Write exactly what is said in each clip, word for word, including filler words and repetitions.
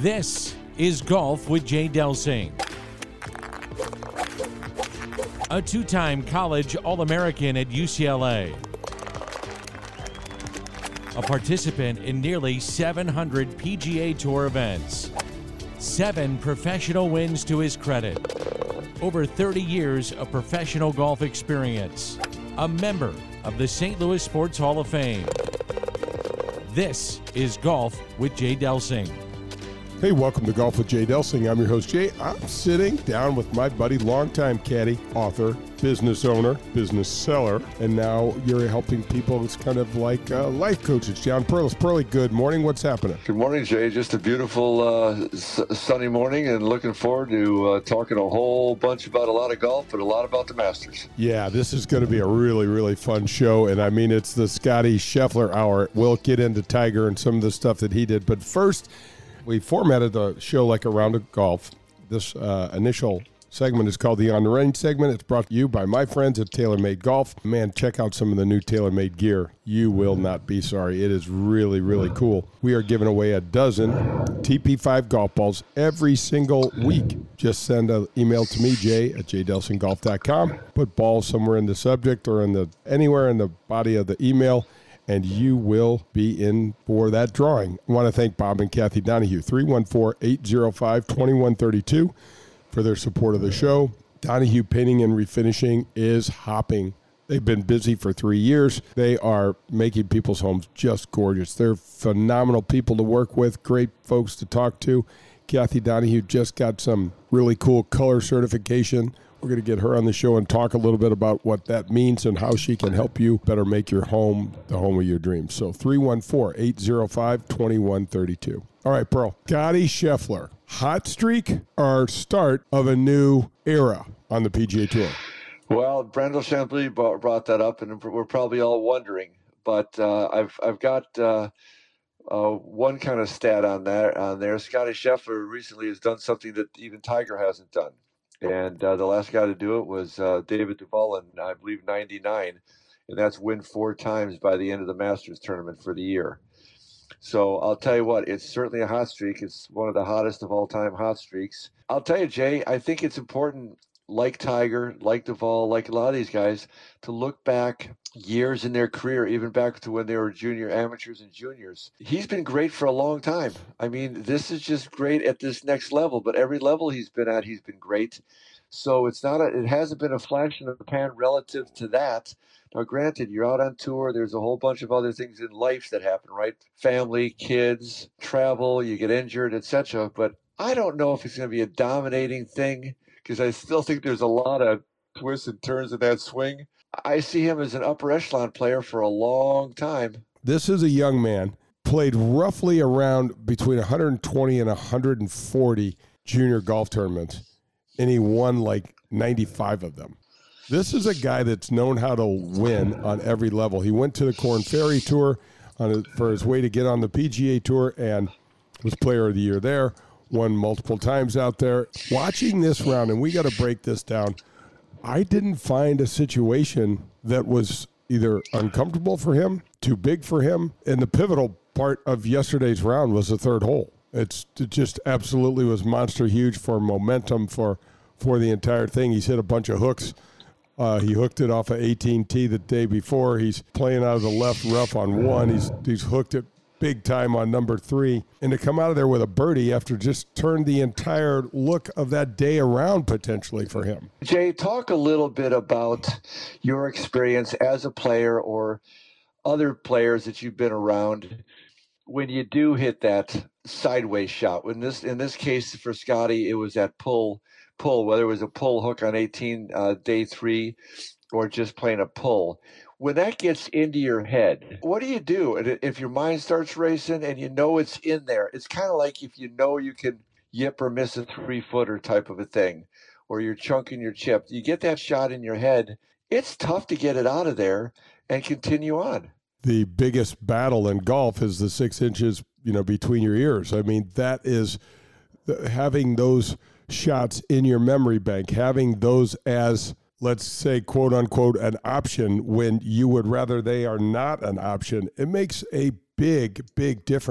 This is Golf with Jay Delsing. A two-time college All-American at U C L A. A participant in nearly seven hundred P G A Tour events. Seven professional wins to his credit. Over thirty years of professional golf experience. A member of the Saint Louis Sports Hall of Fame. This is Golf with Jay Delsing. Hey, welcome to Golf with Jay Delsing. I'm your host, Jay. I'm sitting down with my buddy, longtime caddy, author, business owner, business seller, and now you're helping people. It's kind of like uh, life coaches. John Perlis. Perley, good morning. What's happening? Good morning, Jay. Just a beautiful uh, s- sunny morning and looking forward to uh, talking a whole bunch about a lot of golf, but a lot about the Masters. Yeah, this is going to be a really, really fun show, and I mean, it's the Scotty Scheffler hour. We'll get into Tiger and some of the stuff that he did, but first, we formatted the show like a round of golf. This uh, initial segment is called the On the Range segment. It's brought to you by my friends at TaylorMade Golf. Man, check out some of the new TaylorMade gear. You will not be sorry. It is really, really cool. We are giving away a dozen T P five golf balls every single week. Just send an email to me, Jay, at j delsing golf dot com. Put balls somewhere in the subject or in the anywhere in the body of the email, and you will be in for that drawing. I want to thank Bob and Kathy Donahue, three one four, eight zero five, two one three two, for their support of the show. Donahue Painting and Refinishing is hopping. They've been busy for three years. They are making people's homes just gorgeous. They're phenomenal people to work with, great folks to talk to. Kathy Donahue just got some really cool color certification. We're going to get her on the show and talk a little bit about what that means and how she can help you better make your home the home of your dreams. So three one four, eight zero five, two one three two. All right, Pearl. Scotty Scheffler, hot streak or start of a new era on the P G A Tour? Well, Brandel Chambly brought that up, and we're probably all wondering. But uh, I've I've got uh, uh, one kind of stat on that on there. Scotty Scheffler recently has done something that even Tiger hasn't done. And uh, the last guy to do it was uh, David Duval in, I believe, ninety-nine. And that's win four times by the end of the Masters tournament for the year. So I'll tell you what, it's certainly a hot streak. It's one of the hottest of all-time hot streaks. I'll tell you, Jay, I think it's important, like Tiger, like Duval, like a lot of these guys, to look back years in their career, even back to when they were junior amateurs and juniors. He's been great for a long time. I mean, this is just great at this next level, but every level he's been at, he's been great. So it's not a, it hasn't been a flash in the pan relative to that. Now, granted, you're out on tour. There's a whole bunch of other things in life that happen, right? Family, kids, travel, you get injured, et cetera. But I don't know if it's going to be a dominating thing, because I still think there's a lot of twists and turns in that swing. I see him as an upper echelon player for a long time. This is a young man, played roughly around between one hundred twenty and one hundred forty junior golf tournaments, and he won like ninety-five of them. This is a guy that's known how to win on every level. He went to the Korn Ferry Tour on his, for his way to get on the P G A Tour and was Player of the Year there, won multiple times out there. Watching this round, and we got to break this down, I didn't find a situation that was either uncomfortable for him, too big for him, and the pivotal part of yesterday's round was the third hole. It's, it just absolutely was monster huge for momentum for for the entire thing. He's hit a bunch of hooks. Uh, he hooked it off of eighteen T the day before. He's playing out of the left rough on one. He's he's hooked it big time on number three. And to come out of there with a birdie after just turned the entire look of that day around potentially for him. Jay, talk a little bit about your experience as a player or other players that you've been around when you do hit that sideways shot. When this, in this case for Scotty, it was that pull, pull, whether it was a pull hook on eighteen, uh, day three, or just playing a pull. When that gets into your head, what do you do? And if your mind starts racing and you know it's in there, it's kind of like if you know you can yip or miss a three-footer type of a thing, or you're chunking your chip. You get that shot in your head, it's tough to get it out of there and continue on. The biggest battle in golf is the six inches, you know, between your ears. I mean, that is the, having those shots in your memory bank, having those as, let's say, quote unquote, an option when you would rather they are not an option. It makes a big, big difference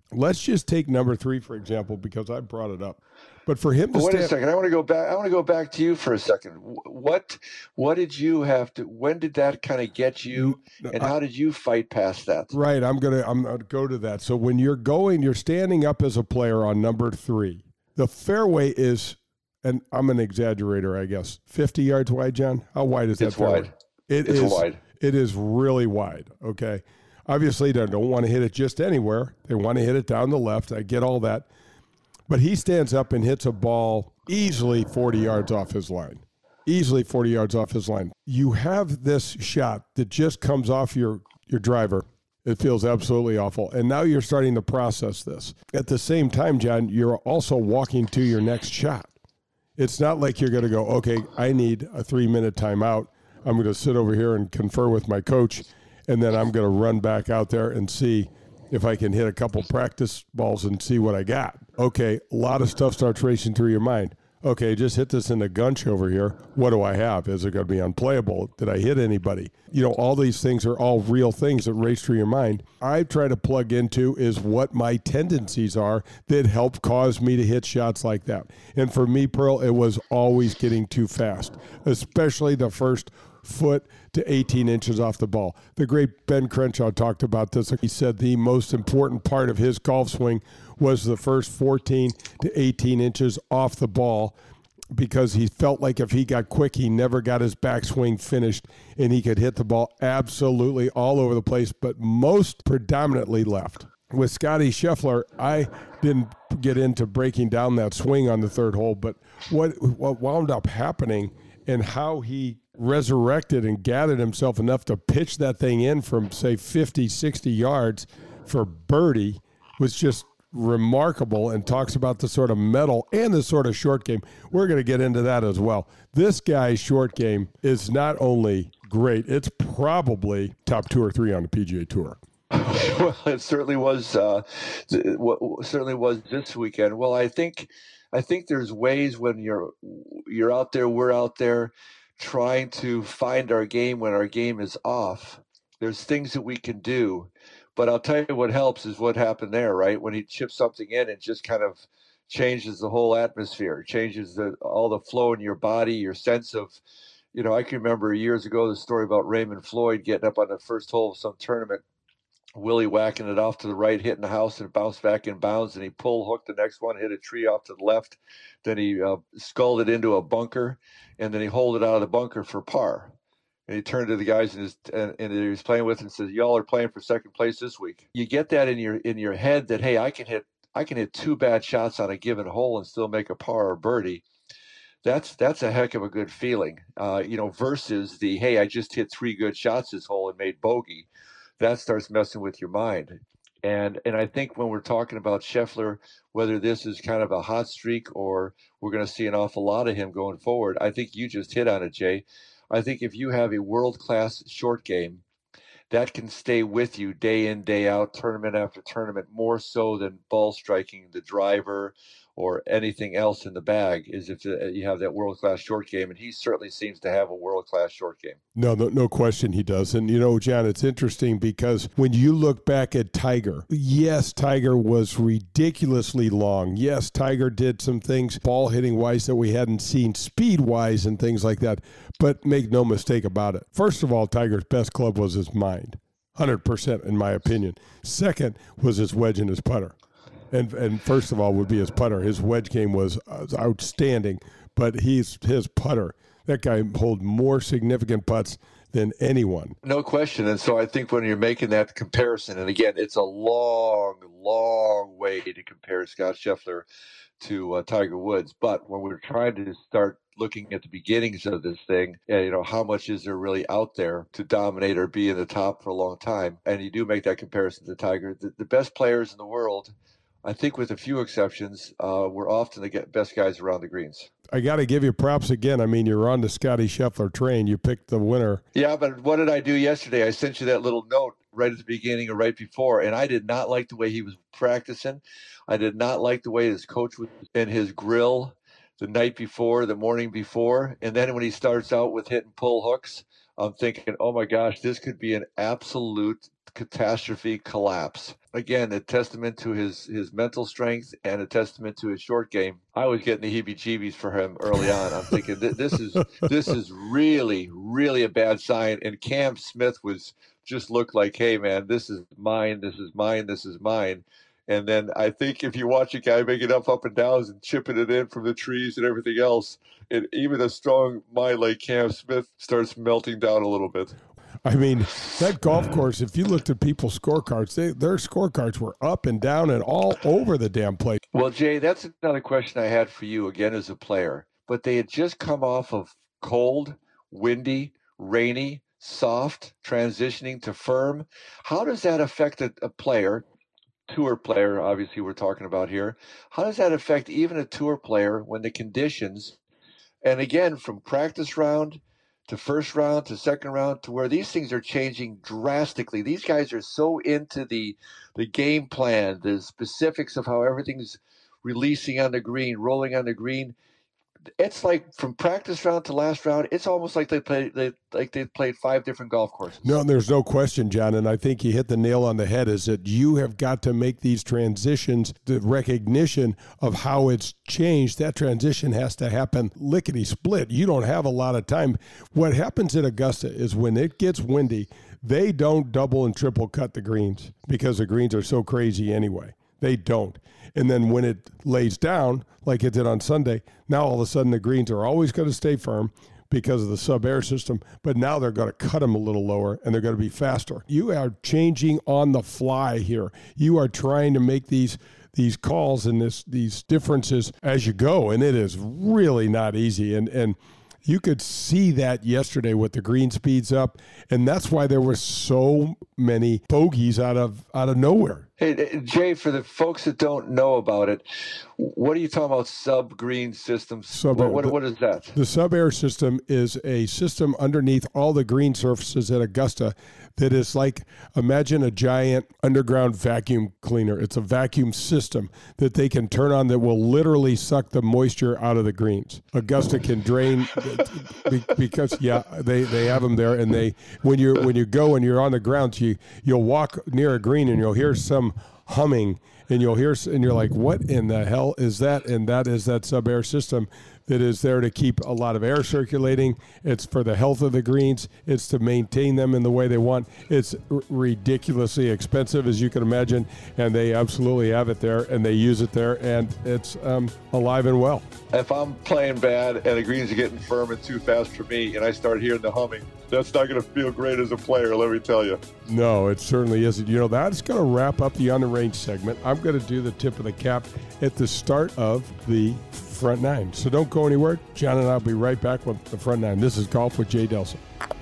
Let's just take number three, for example, because I brought it up. But for him to But wait stand, a second. I want to go back. I want to go back to you for a second. What what did you have to? When did that kind of get you? And how did you fight past that? Right. I'm gonna I'm gonna go to that. So when you're going, you're standing up as a player on number three. The fairway is, and I'm an exaggerator, I guess, fifty yards wide. John, how wide is that It's fairway? wide. It It's is wide. It is really wide. Okay. Obviously, they don't want to hit it just anywhere. They want to hit it down the left. I get all that. But he stands up and hits a ball easily forty yards off his line. Easily forty yards off his line. You have this shot that just comes off your, your driver. It feels absolutely awful. And now you're starting to process this. At the same time, John, you're also walking to your next shot. It's not like you're going to go, okay, I need a three-minute timeout. I'm going to sit over here and confer with my coach, and then I'm going to run back out there and see if I can hit a couple practice balls and see what I got. Okay, a lot of stuff starts racing through your mind. Okay, just hit this in the gunch over here. What do I have? Is it going to be unplayable? Did I hit anybody? You know, all these things are all real things that race through your mind. I try to plug into is what my tendencies are that help cause me to hit shots like that. And for me, Pearl, it was always getting too fast, especially the first foot to eighteen inches off the ball. The great Ben Crenshaw talked about this. He said the most important part of his golf swing was the first fourteen to eighteen inches off the ball, because he felt like if he got quick, he never got his backswing finished, and he could hit the ball absolutely all over the place, but most predominantly left. With Scotty Scheffler, I didn't get into breaking down that swing on the third hole, but what, what wound up happening and how he resurrected and gathered himself enough to pitch that thing in from, say, fifty, sixty yards for birdie was just remarkable, and talks about the sort of metal and the sort of short game. We're going to get into that as well. This guy's short game is not only great, it's probably top two or three on the P G A Tour. Well, it certainly was. Uh, what certainly was this weekend. Well, I think, I think there's ways when you're you're out there, we're out there, trying to find our game when our game is off. There's things that we can do, but I'll tell you what helps is what happened there, right? When he chips something in, it just kind of changes the whole atmosphere, changes the, all the flow in your body, your sense of, you know, I can remember years ago the story about Raymond Floyd getting up on the first hole of some tournament, Willie whacking it off to the right, hitting the house, and bounced back in bounds, and he pull hooked the next one, hit a tree off to the left, then he uh, sculled it into a bunker, and then he holed it out of the bunker for par. And he turned to the guys in his, and, and he was playing with and says, "Y'all are playing for second place this week." You get that in your in your head that, hey, I can hit I can hit two bad shots on a given hole and still make a par or birdie. That's that's a heck of a good feeling, uh, you know. Versus the, hey, I just hit three good shots this hole and made bogey. That starts messing with your mind. And and I think when we're talking about Scheffler, whether this is kind of a hot streak or we're going to see an awful lot of him going forward, I think you just hit on it, Jay. I think if you have a world-class short game, that can stay with you day in, day out, tournament after tournament, more so than ball striking the driver or anything else in the bag, is if you have that world-class short game. And he certainly seems to have a world-class short game. No, no, no question he does. And, you know, John, it's interesting because when you look back at Tiger, yes, Tiger was ridiculously long. Yes, Tiger did some things ball hitting wise that we hadn't seen speed wise and things like that. But make no mistake about it. First of all, Tiger's best club was his mind, one hundred percent in my opinion. Second was his wedge and his putter. And and first of all would be his putter. His wedge game was outstanding, but he's his putter. That guy holds more significant putts than anyone. No question. And so I think when you're making that comparison, and again, it's a long, long way to compare Scott Scheffler to uh, Tiger Woods. But when we're trying to start looking at the beginnings of this thing, and, you know, how much is there really out there to dominate or be in the top for a long time? And you do make that comparison to Tiger. The, the best players in the world, I think with a few exceptions, uh, were often the best guys around the greens. I got to give you props again. I mean, you're on the Scotty Scheffler train. You picked the winner. Yeah, but what did I do yesterday? I sent you that little note right at the beginning or right before, and I did not like the way he was practicing. I did not like the way his coach was in his grill the night before, the morning before. And then when he starts out with hit and pull hooks, I'm thinking, oh my gosh, this could be an absolute catastrophe collapse. again, a testament to his, his mental strength and a testament to his short game. I was getting the heebie-jeebies for him early on. I'm thinking this is this is really, really a bad sign. And Cam Smith was just looked like, hey, man, this is mine, this is mine, this is mine. And then I think if you watch a guy make enough up and downs and chipping it in from the trees and everything else, and even a strong mind like Cam Smith starts melting down a little bit. I mean, that golf course, if you looked at people's scorecards, they, their scorecards were up and down and all over the damn place. Well, Jay, that's another question I had for you, again, as a player. But they had just come off of cold, windy, rainy, soft, transitioning to firm. How does that affect a, a player? Tour player, obviously we're talking about here. How does that affect even a tour player when the conditions, and again, from practice round to first round to second round, to where these things are changing drastically. These guys are so into the the game plan, the specifics of how everything's releasing on the green, rolling on the green. It's like from practice round to last round, it's almost like they played they, like they played five different golf courses. No, there's no question, John, and I think you hit the nail on the head, is that you have got to make these transitions, the recognition of how it's changed. That transition has to happen lickety-split. You don't have a lot of time. What happens at Augusta is when it gets windy, they don't double and triple cut the greens because the greens are so crazy anyway. They don't. And then when it lays down, like it did on Sunday, now all of a sudden the greens are always going to stay firm because of the sub-air system, but now they're going to cut them a little lower and they're going to be faster. You are changing on the fly here. You are trying to make these these calls and this these differences as you go, and it is really not easy. And and you could see that yesterday with the green speeds up, and that's why there were so many bogeys out of out of nowhere. Hey, Jay, for the folks that don't know about it, what are you talking about, sub-green systems? Sub- what, what, the, what is that? The sub-air system is a system underneath all the green surfaces at Augusta that is like, imagine a giant underground vacuum cleaner. It's a vacuum system that they can turn on that will literally suck the moisture out of the greens. Augusta can drain because, yeah, they, they have them there. And they when you when you go and you're on the ground, you, you'll walk near a green and you'll hear some humming, and you'll hear, and you're like, what in the hell is that? And that is that sub-air system that is there to keep a lot of air circulating. It's for the health of the greens. It's to maintain them in the way they want. It's r- ridiculously expensive, as you can imagine, and they absolutely have it there, and they use it there, and it's um, alive and well. If I'm playing bad and the greens are getting firm and too fast for me, and I start hearing the humming, that's not going to feel great as a player, let me tell you. No, it certainly isn't. You know, that's going to wrap up the On the Range segment. I'm going to do the tip of the cap at the start of the front nine. So don't go anywhere. John and I will be right back with the front nine. This is Golf with Jay Delsing.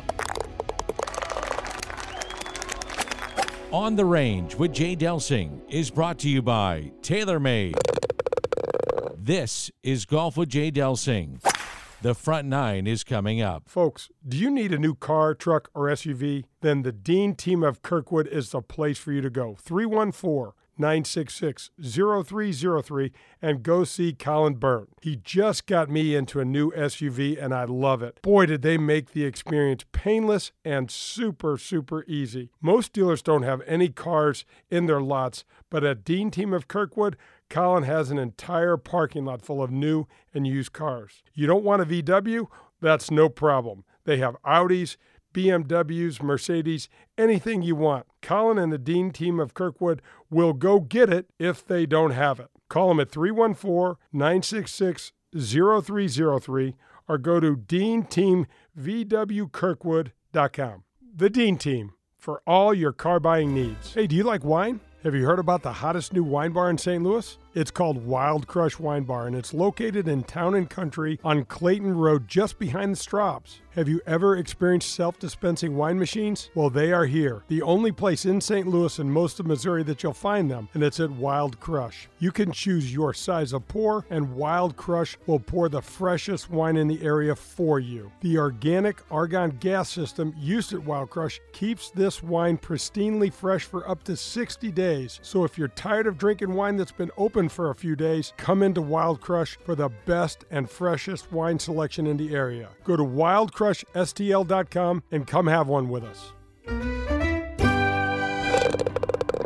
On the Range with Jay Delsing is brought to you by TaylorMade. This is Golf with Jay Delsing. The front nine is coming up. Folks, do you need a new car, truck, or S U V? Then the Dean team of Kirkwood is the place for you to go. three one four, nine six six, zero three zero three and go see Colin Byrne. He just got me into a new S U V and I love it. Boy, did they make the experience painless and super, super easy. Most dealers don't have any cars in their lots, but at Dean team of Kirkwood, Colin has an entire parking lot full of new and used cars. You don't want a V W? That's no problem. They have Audis, B M Ws, Mercedes, anything you want. Colin and the Dean team of Kirkwood will go get it if they don't have it. Call them at three one four, nine six six, zero three zero three or go to dean team v w kirkwood dot com. The Dean Team, for all your car buying needs. Hey, do you like wine? Have you heard about the hottest new wine bar in Saint Louis? It's called Wild Crush Wine Bar, and it's located in Town and Country on Clayton Road, just behind the Straubs. Have you ever experienced self-dispensing wine machines? Well, they are here. The only place in Saint Louis and most of Missouri that you'll find them, and it's at Wild Crush. You can choose your size of pour, and Wild Crush will pour the freshest wine in the area for you. The organic argon gas system used at Wild Crush keeps this wine pristinely fresh for up to sixty days. So if you're tired of drinking wine that's been open for a few days, come into Wild Crush for the best and freshest wine selection in the area. Go to wild crush s t l dot com and come have one with us.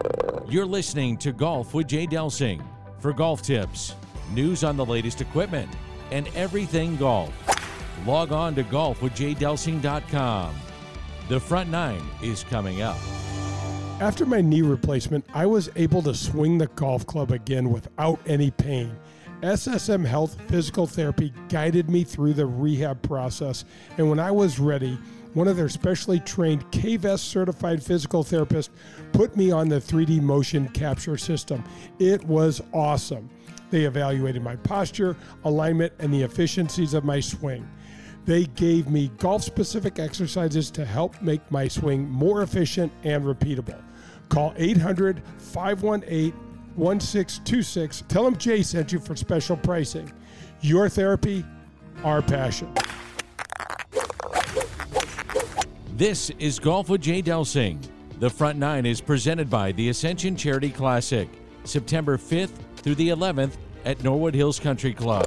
You're listening to Golf with Jay Delsing. For golf tips, news on the latest equipment, and everything golf, log on to golf with jay delsing dot com. The Front Nine is coming up. After my knee replacement, I was able to swing the golf club again without any pain. S S M Health Physical Therapy guided me through the rehab process, and when I was ready, one of their specially trained K V E S certified physical therapists put me on the three D motion capture system. It was awesome. They evaluated my posture, alignment, and the efficiencies of my swing. They gave me golf-specific exercises to help make my swing more efficient and repeatable. Call eight hundred, five one eight, one six two six. Tell them Jay sent you for special pricing. Your therapy, our passion. This is Golf with Jay Delsing. The Front Nine is presented by the Ascension Charity Classic, September fifth through the eleventh at Norwood Hills Country Club.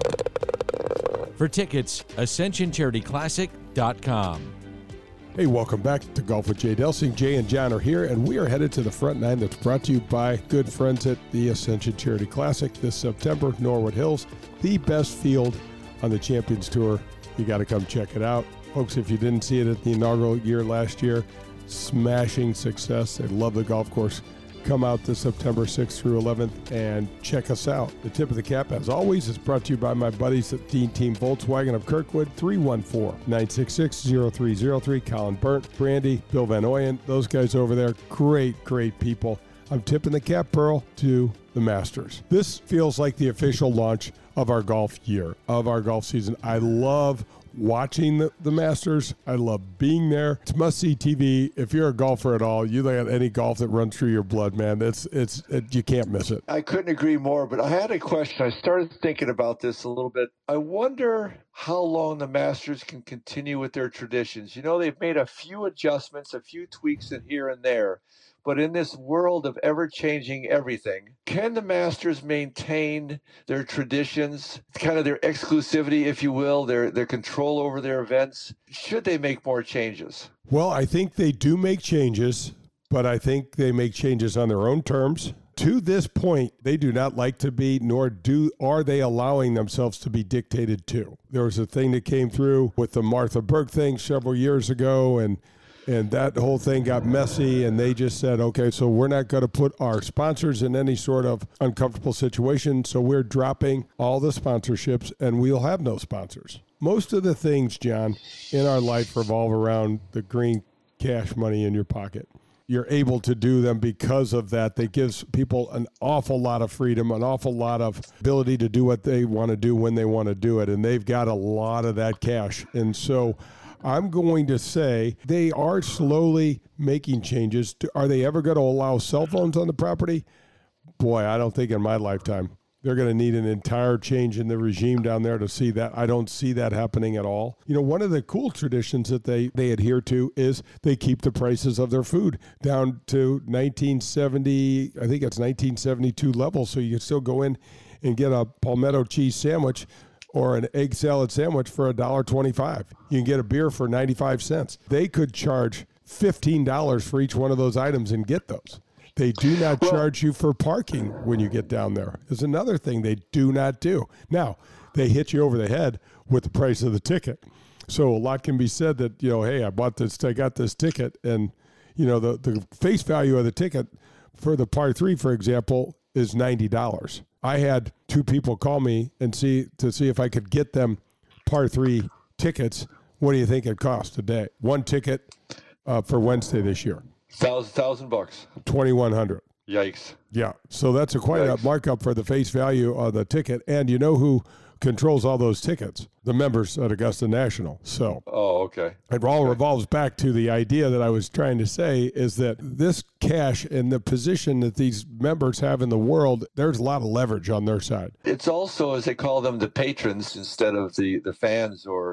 For tickets, ascension charity classic dot com. Hey, welcome back to Golf with Jay Delsing. Jay and John are here, and we are headed to the Front Nine that's brought to you by good friends at the Ascension Charity Classic this September, Norwood Hills, the best field on the Champions Tour. You got to come check it out. Folks, if you didn't see it at the inaugural year last year, smashing success. They love the golf course. Come out this September sixth through eleventh and check us out. The tip of the cap, as always, is brought to you by my buddies at Dean Team Volkswagen of Kirkwood, three one four, nine six six, zero three zero three. Colin Burnt, Brandy, Bill Van Oyen, those guys over there, great, great people. I'm tipping the cap, Pearl, to the Masters. This feels like the official launch of our golf year, of our golf season. I love watching the, the Masters. I love being there. It's must-see T V. If you're a golfer at all, you look at any golf that runs through your blood, man. It's it's it, you can't miss it. I couldn't agree more, but I had a question. I started thinking about this a little bit. I wonder how long the Masters can continue with their traditions. You know, they've made a few adjustments, a few tweaks in here and there. But in this world of ever-changing everything, can the Masters maintain their traditions, kind of their exclusivity, if you will, their their control over their events? Should they make more changes? Well, I think they do make changes, but I think they make changes on their own terms. To this point, they do not like to be, nor do are they allowing themselves to be dictated to. There was a thing that came through with the Martha Burke thing several years ago, and And that whole thing got messy, and they just said, okay, so we're not going to put our sponsors in any sort of uncomfortable situation, so we're dropping all the sponsorships, and we'll have no sponsors. Most of the things, John, in our life revolve around the green cash money in your pocket. You're able to do them because of that. That gives people an awful lot of freedom, an awful lot of ability to do what they want to do when they want to do it, and they've got a lot of that cash. And so I'm going to say they are slowly making changes. To, are they ever going to allow cell phones on the property? Boy, I don't think in my lifetime. They're going to need an entire change in the regime down there to see that. I don't see that happening at all. You know, one of the cool traditions that they, they adhere to is they keep the prices of their food down to nineteen seventy, I think it's nineteen seventy-two levels, so you can still go in and get a palmetto cheese sandwich or an egg salad sandwich for one dollar and twenty-five cents. You can get a beer for ninety-five cents. They could charge fifteen dollars for each one of those items and get those. They do not charge you for parking when you get down there. There's another thing they do not do. Now, they hit you over the head with the price of the ticket. So a lot can be said that, you know, hey, I bought this, I got this ticket, and, you know, the, the face value of the ticket for the par three, for example, is ninety dollars. I had two people call me and see to see if I could get them par three tickets. What do you think it cost today? One ticket uh, for Wednesday this year. Thousand thousand bucks. twenty-one hundred. Yikes. Yeah. So that's a quite Yikes. a markup for the face value of the ticket. And you know who controls all those tickets? The members at Augusta National. So oh, okay. It all okay. revolves back to the idea that I was trying to say is that this cash and the position that these members have in the world, there's a lot of leverage on their side. It's also, as they call them, the patrons instead of the, the fans or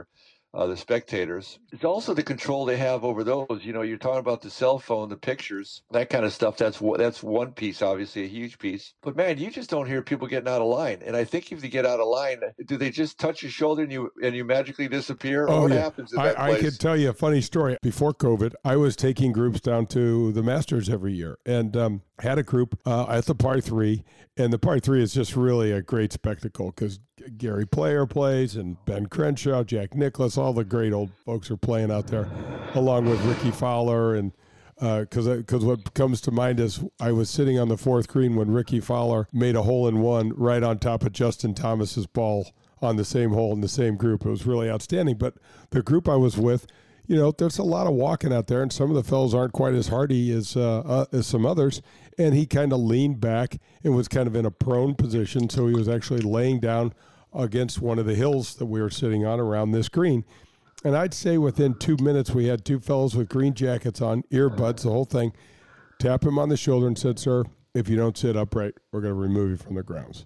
uh, the spectators. It's also the control they have over those. You know, you're talking about the cell phone, the pictures, that kind of stuff. That's that's one piece, obviously a huge piece. But man, you just don't hear people getting out of line. And I think if you get out of line, do they just touch your shoulder and you and you magically disappear? Or oh, what yeah. happens in I, that place? I could tell you a funny story. Before COVID, I was taking groups down to the Masters every year, and um, had a group uh, at the par three. And the par three is just really a great spectacle because Gary Player plays and Ben Crenshaw, Jack Nicklaus, all the great old folks are playing out there, along with Ricky Fowler. And because uh, because what comes to mind is I was sitting on the fourth green when Ricky Fowler made a hole in one right on top of Justin Thomas's ball on the same hole in the same group. It was really outstanding. But the group I was with, you know, there's a lot of walking out there, and some of the fellows aren't quite as hardy as uh, uh, as some others. And he kind of leaned back and was kind of in a prone position, so he was actually laying down against one of the hills that we were sitting on around this green. And I'd say within two minutes, we had two fellows with green jackets on, earbuds, the whole thing. Tap him on the shoulder and said, "Sir, if you don't sit upright, we're going to remove you from the grounds."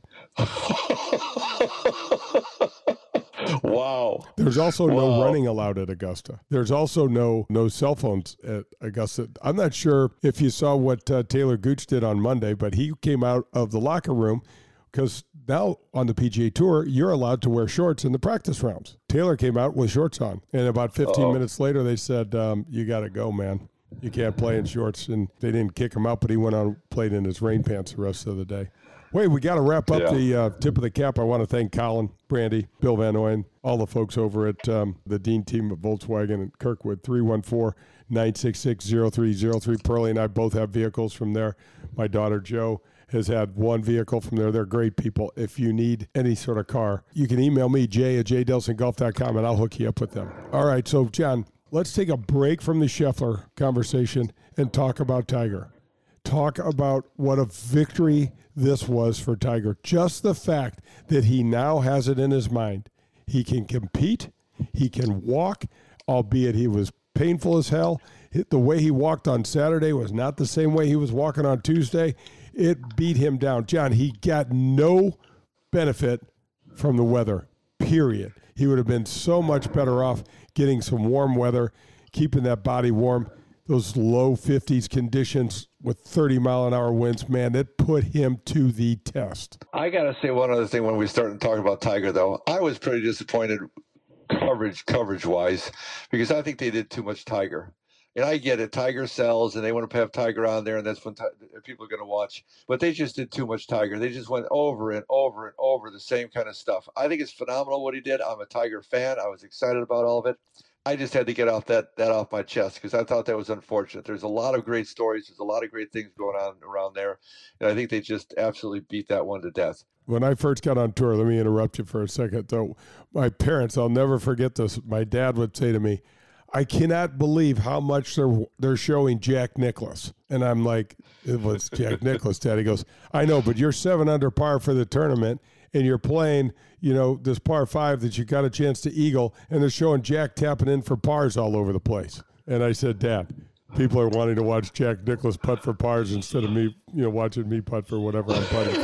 Wow. There's also wow. no running allowed at Augusta. There's also no no cell phones at Augusta. I'm not sure if you saw what uh, Taylor Gooch did on Monday, but he came out of the locker room because now on the P G A Tour, you're allowed to wear shorts in the practice rounds. Taylor came out with shorts on, and about fifteen Uh-oh. minutes later, they said, um, you got to go, man. You can't play in shorts. And they didn't kick him out, but he went on and played in his rain pants the rest of the day. Wait, we got to wrap up yeah. the uh, tip of the cap. I want to thank Colin, Brandy, Bill Van Ooyen, all the folks over at um, the Dean team at Volkswagen and Kirkwood, three one four, nine six six, zero three zero three. Pearlie and I both have vehicles from there. My daughter, Jo, has had one vehicle from there. They're great people. If you need any sort of car, you can email me, jay at j delson golf dot com, and I'll hook you up with them. All right, so, John, let's take a break from the Scheffler conversation and talk about Tiger. Talk about what a victory this was for Tiger. Just the fact that he now has it in his mind. He can compete. He can walk, albeit he was painful as hell. The way he walked on Saturday was not the same way he was walking on Tuesday. It beat him down. John, he got no benefit from the weather, period. He would have been so much better off getting some warm weather, keeping that body warm. Those low fifties conditions with thirty mile an hour winds, man, it put him to the test. I got to say one other thing when we start to talk about Tiger, though. I was pretty disappointed coverage, coverage-wise, because I think they did too much Tiger. And I get it. Tiger sells, and they want to have Tiger on there, and that's when t- people are going to watch. But they just did too much Tiger. They just went over and over and over the same kind of stuff. I think it's phenomenal what he did. I'm a Tiger fan. I was excited about all of it. I just had to get off that that off my chest because I thought that was unfortunate. There's a lot of great stories. There's a lot of great things going on around there. And I think they just absolutely beat that one to death. When I first got on tour, let me interrupt you for a second, though. My parents, I'll never forget this. My dad would say to me, I cannot believe how much they're they're showing Jack Nicklaus. And I'm like, it was Jack Nicklaus, Dad. He goes, I know, but you're seven under par for the tournament, and you're playing, you know, this par five that you got a chance to eagle, and they're showing Jack tapping in for pars all over the place. And I said, Dad, people are wanting to watch Jack Nicklaus putt for pars instead of me, you know, watching me putt for whatever I'm putting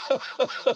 for.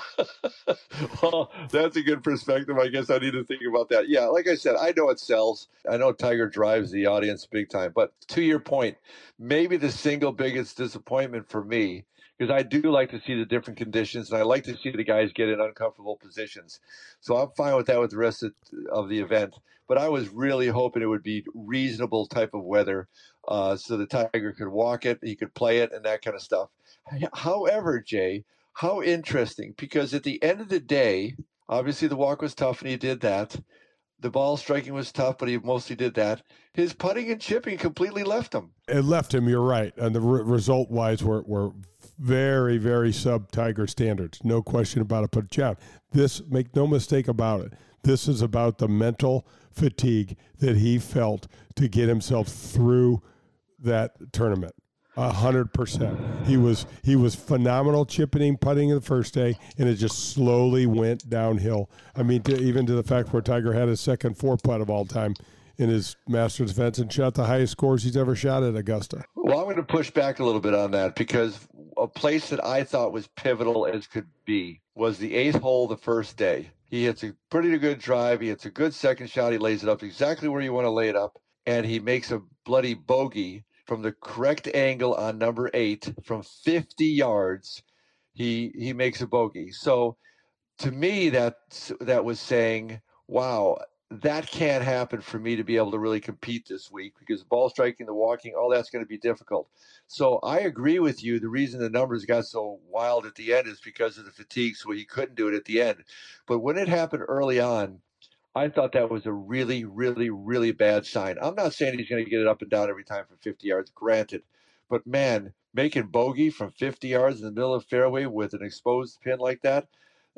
Well, that's a good perspective. I guess I need to think about that. Yeah, like I said, I know it sells. I know Tiger drives the audience big time. But to your point, maybe the single biggest disappointment for me, because I do like to see the different conditions, and I like to see the guys get in uncomfortable positions. So I'm fine with that with the rest of, of the event. But I was really hoping it would be reasonable type of weather uh, so the Tiger could walk it, he could play it, and that kind of stuff. However, Jay, how interesting, because at the end of the day, obviously the walk was tough, and he did that. The ball striking was tough, but he mostly did that. His putting and chipping completely left him. It left him, you're right. And the re- result-wise were, were very, very sub-Tiger standards. No question about it. But, John, this, make no mistake about it, this is about the mental fatigue that he felt to get himself through that tournament. A hundred percent. He was he was phenomenal chipping, putting in the first day, and it just slowly went downhill. I mean, to, even to the fact where Tiger had his second four putt of all time in his Masters events and shot the highest scores he's ever shot at Augusta. Well, I'm going to push back a little bit on that because a place that I thought was pivotal as could be was the eighth hole the first day. He He hits a pretty good drive. He hits a good second shot. He lays it up exactly where you want to lay it up. And he makes a bloody bogey from the correct angle on number eight from fifty yards. He he makes a bogey. So to me, that that was saying, wow, that can't happen for me to be able to really compete this week, because the ball striking, the walking, all that's going to be difficult. So I agree with you. The reason the numbers got so wild at the end is because of the fatigue, so he couldn't do it at the end. But when it happened early on, I thought that was a really, really, really bad sign. I'm not saying he's going to get it up and down every time for fifty yards, granted. But, man, making bogey from fifty yards in the middle of the fairway with an exposed pin like that,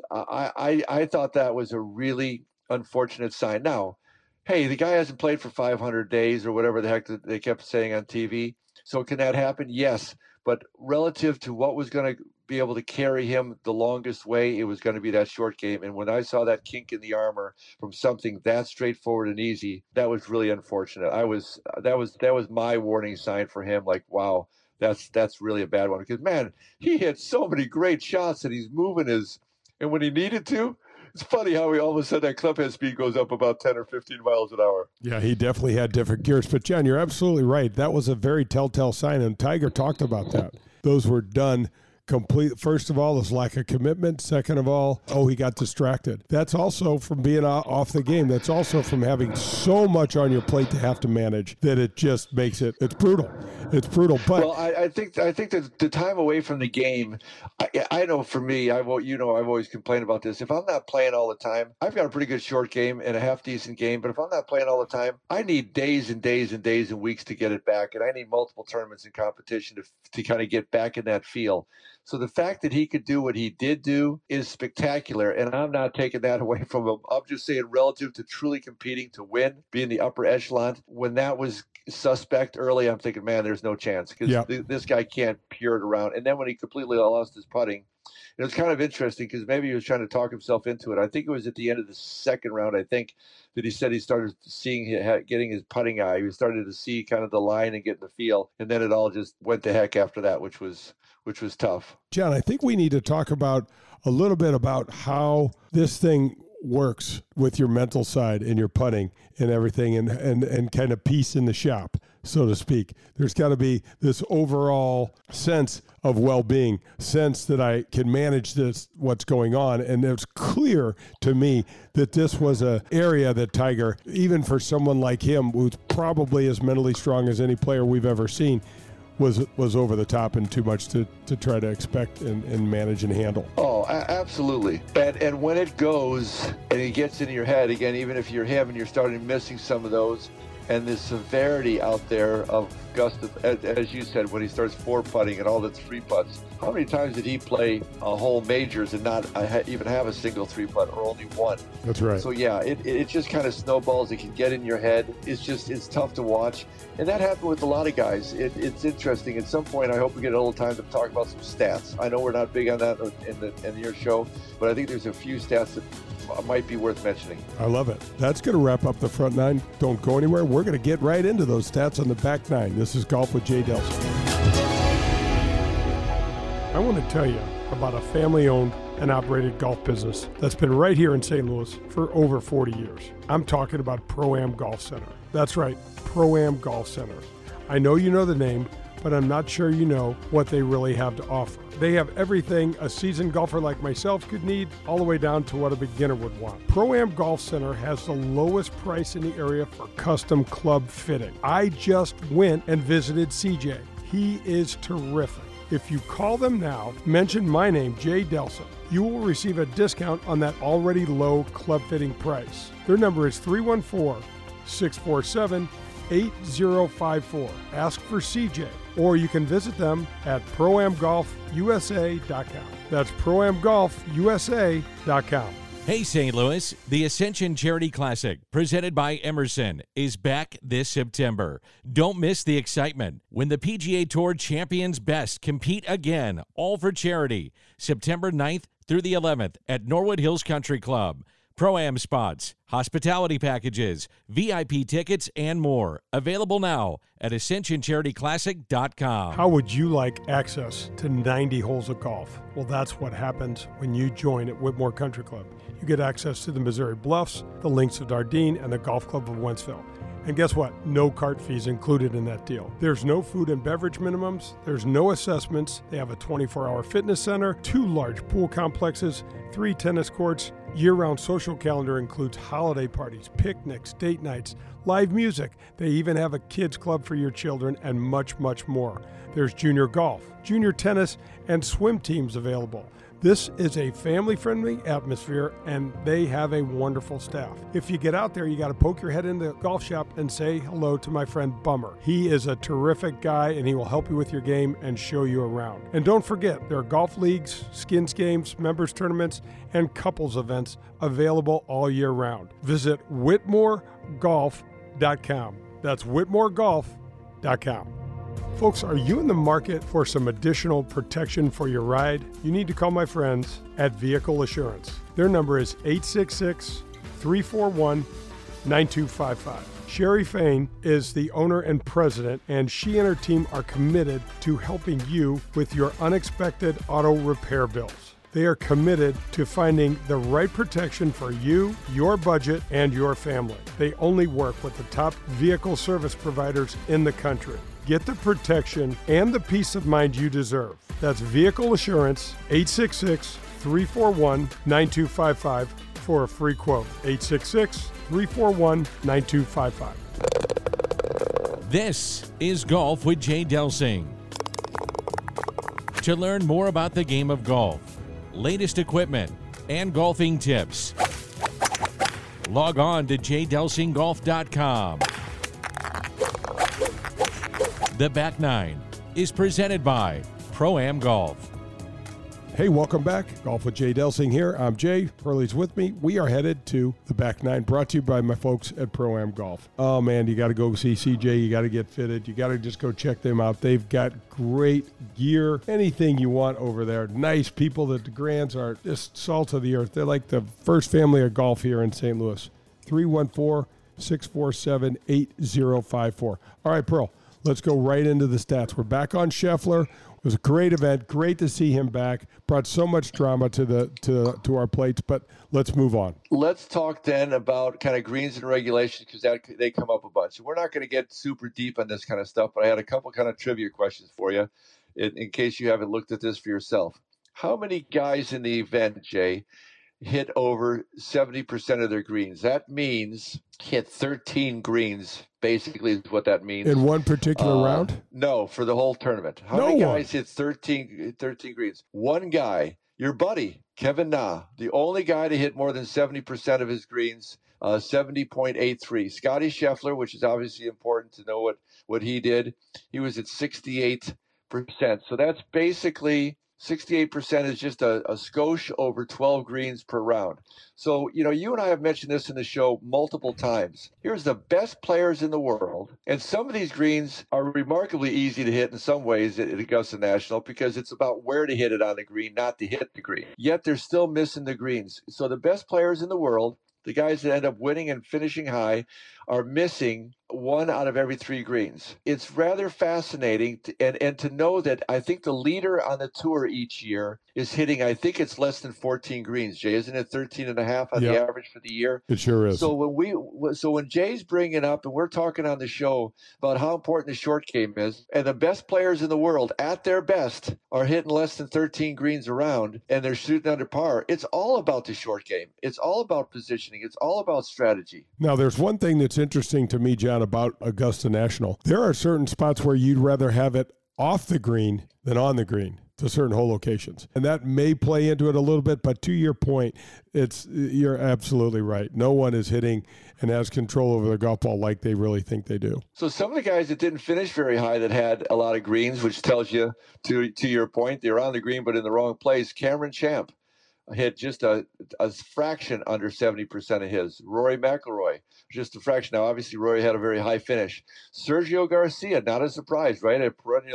I, I, I thought that was a really unfortunate sign. Now, hey, the guy hasn't played for five hundred days or whatever the heck they kept saying on T V. So can that happen? Yes. But relative to what was going to be able to carry him the longest way, it was going to be that short game. And when I saw that kink in the armor from something that straightforward and easy, that was really unfortunate. I was that was that was my warning sign for him. Like, wow, that's that's really a bad one. Because, man, he hit so many great shots and he's moving his, and when he needed to, it's funny how he all of a sudden that clubhead speed goes up about ten or fifteen miles an hour. Yeah, he definitely had different gears. But, John, you're absolutely right. That was a very telltale sign, and Tiger talked about that. Those were done complete. First of all, is lack of commitment. Second of all, oh, he got distracted. That's also from being off the game. That's also from having so much on your plate to have to manage that it just makes it, it's brutal. It's brutal. But well, I, I think I think that the time away from the game, I, I know for me, I you know I've always complained about this. If I'm not playing all the time, I've got a pretty good short game and a half decent game. But if I'm not playing all the time, I need days and days and days and weeks to get it back, and I need multiple tournaments and competition to to kind of get back in that feel. So the fact that he could do what he did do is spectacular, and I'm not taking that away from him. I'm just saying relative to truly competing to win, being the upper echelon, when that was suspect early, I'm thinking, man, there's no chance because yep. th- this guy can't pure it around. And then when he completely lost his putting, it was kind of interesting because maybe he was trying to talk himself into it. I think it was at the end of the second round, I think, that he said he started seeing, getting his putting eye. He started to see kind of the line and get the feel, and then it all just went to heck after that, which was which was tough. John, I think we need to talk about a little bit about how this thing works with your mental side and your putting and everything, and, and, and kind of peace in the shop, so to speak. There's got to be this overall sense of well-being, sense that I can manage this, what's going on. And it's clear to me that this was an area that Tiger, even for someone like him, who's probably as mentally strong as any player we've ever seen, was was over the top and too much to, to try to expect and, and manage and handle. Oh, a- absolutely. And and when it goes and it gets into your head, again, even if you're him and you're starting missing some of those, and the severity out there of Gustaf, as, as you said, when he starts four putting and all the three putts, how many times did he play a whole majors and not uh, even have a single three putt or only one? That's right. So yeah, it, it just kind of snowballs. It can get in your head. It's just, it's tough to watch. And that happened with a lot of guys. It, it's interesting. At some point, I hope we get a little time to talk about some stats. I know we're not big on that in, the, in your show, but I think there's a few stats that might be worth mentioning. I love it. That's going to wrap up the front nine. Don't go anywhere. We're going to get right into those stats on the back nine. This is Golf with Jay Delsing. I want to tell you about a family-owned and operated golf business that's been right here in Saint Louis for over forty years. I'm talking about Pro-Am Golf Center. That's right, Pro-Am Golf Center. I know you know the name, but I'm not sure you know what they really have to offer. They have everything a seasoned golfer like myself could need, all the way down to what a beginner would want. Pro-Am Golf Center has the lowest price in the area for custom club fitting. I just went and visited C J. He is terrific. If you call them now, mention my name, Jay Delsing, you will receive a discount on that already low club fitting price. Their number is three one four, six four seven, eight zero five four. Ask for C J, or you can visit them at pro am golf u s a dot com. That's pro am golf u s a dot com. Hey, Saint Louis, the Ascension Charity Classic, presented by Emerson, is back this September. Don't miss the excitement when the P G A Tour champions best compete again, all for charity, September ninth through the eleventh at Norwood Hills Country Club. Pro-Am spots, hospitality packages, V I P tickets, and more. Available now at ascension charity classic dot com. How would you like access to ninety holes of golf? Well, that's what happens when you join at Whitmore Country Club. You get access to the Missouri Bluffs, the Links of Dardenne, and the Golf Club of Wentzville. And guess what? No cart fees included in that deal. There's no food and beverage minimums. There's no assessments. They have a twenty-four hour fitness center, two large pool complexes, three tennis courts. Year-round social calendar includes holiday parties, picnics, date nights, live music. They even have a kids club for your children and much, much more. There's junior golf, junior tennis, and swim teams available. This is a family-friendly atmosphere, and they have a wonderful staff. If you get out there, you got to poke your head in the golf shop and say hello to my friend Bummer. He is a terrific guy, and he will help you with your game and show you around. And don't forget, there are golf leagues, skins games, members tournaments, and couples events available all year round. Visit whitmore golf dot com. That's whitmore golf dot com. Folks, are you in the market for some additional protection for your ride? You need to call my friends at Vehicle Assurance. Their number is eight six six, three four one, nine two five five. Sherry Fain is the owner and president, and she and her team are committed to helping you with your unexpected auto repair bills. They are committed to finding the right protection for you, your budget, and your family. They only work with the top vehicle service providers in the country. Get the protection and the peace of mind you deserve. That's Vehicle Assurance, eight six six, three four one, nine two five five for a free quote. eight six six, three four one, nine two five five. This is Golf with Jay Delsing. To learn more about the game of golf, latest equipment, and golfing tips, log on to j delsing golf dot com. The Back Nine is presented by Pro-Am Golf. Hey, welcome back. Golf with Jay Delsing here. I'm Jay. Pearlie's with me. We are headed to the Back Nine, brought to you by my folks at Pro-Am Golf. Oh, man, you got to go see C J. You got to get fitted. You got to just go check them out. They've got great gear, anything you want over there. Nice people. The DeGrands are just salt of the earth. They're like the first family of golf here in Saint Louis. three one four, six four seven, eight zero five four. All right, Pearl. Let's go right into the stats. We're back on Scheffler. It was a great event. Great to see him back. Brought so much drama to the to to our plates, but let's move on. Let's talk then about kind of greens and regulations, because that they come up a bunch. We're not going to get super deep on this kind of stuff, but I had a couple kind of trivia questions for you in, in case you haven't looked at this for yourself. How many guys in the event, Jay, hit over seventy percent of their greens? That means hit thirteen greens, basically, is what that means. In one particular uh, round? No, for the whole tournament. How no many one. guys hit thirteen, thirteen greens? One guy, your buddy, Kevin Na, the only guy to hit more than seventy percent of his greens, uh, seventy point eight three. Scotty Scheffler, which is obviously important to know what, what he did, he was at sixty-eight percent. So that's basically sixty-eight percent is just a, a skosh over twelve greens per round. So, you know, you and I have mentioned this in the show multiple times. Here's the best players in the world, and some of these greens are remarkably easy to hit in some ways at, at Augusta National, because it's about where to hit it on the green, not to hit the green. Yet they're still missing the greens. So the best players in the world, the guys that end up winning and finishing high, are missing one out of every three greens. It's rather fascinating, to, and, and to know that I think the leader on the tour each year is hitting, I think it's less than fourteen greens, Jay. Isn't it thirteen and a half on yep. the average for the year? It sure is. So when we, so when Jay's bringing up, and we're talking on the show about how important the short game is, and the best players in the world at their best are hitting less than thirteen greens around, and they're shooting under par, it's all about the short game. It's all about positioning. It's all about strategy. Now, there's one thing that's interesting to me, John, about Augusta National. There are certain spots where you'd rather have it off the green than on the green to certain hole locations. And that may play into it a little bit, but to your point, it's you're absolutely right. No one is hitting and has control over their golf ball like they really think they do. So some of the guys that didn't finish very high that had a lot of greens, which tells you, to to your point, they're on the green but in the wrong place. Cameron Champ hit just a, a fraction under seventy percent of his. Rory McIlroy, just a fraction. Now, obviously, Rory had a very high finish. Sergio Garcia, not a surprise, right? A perennial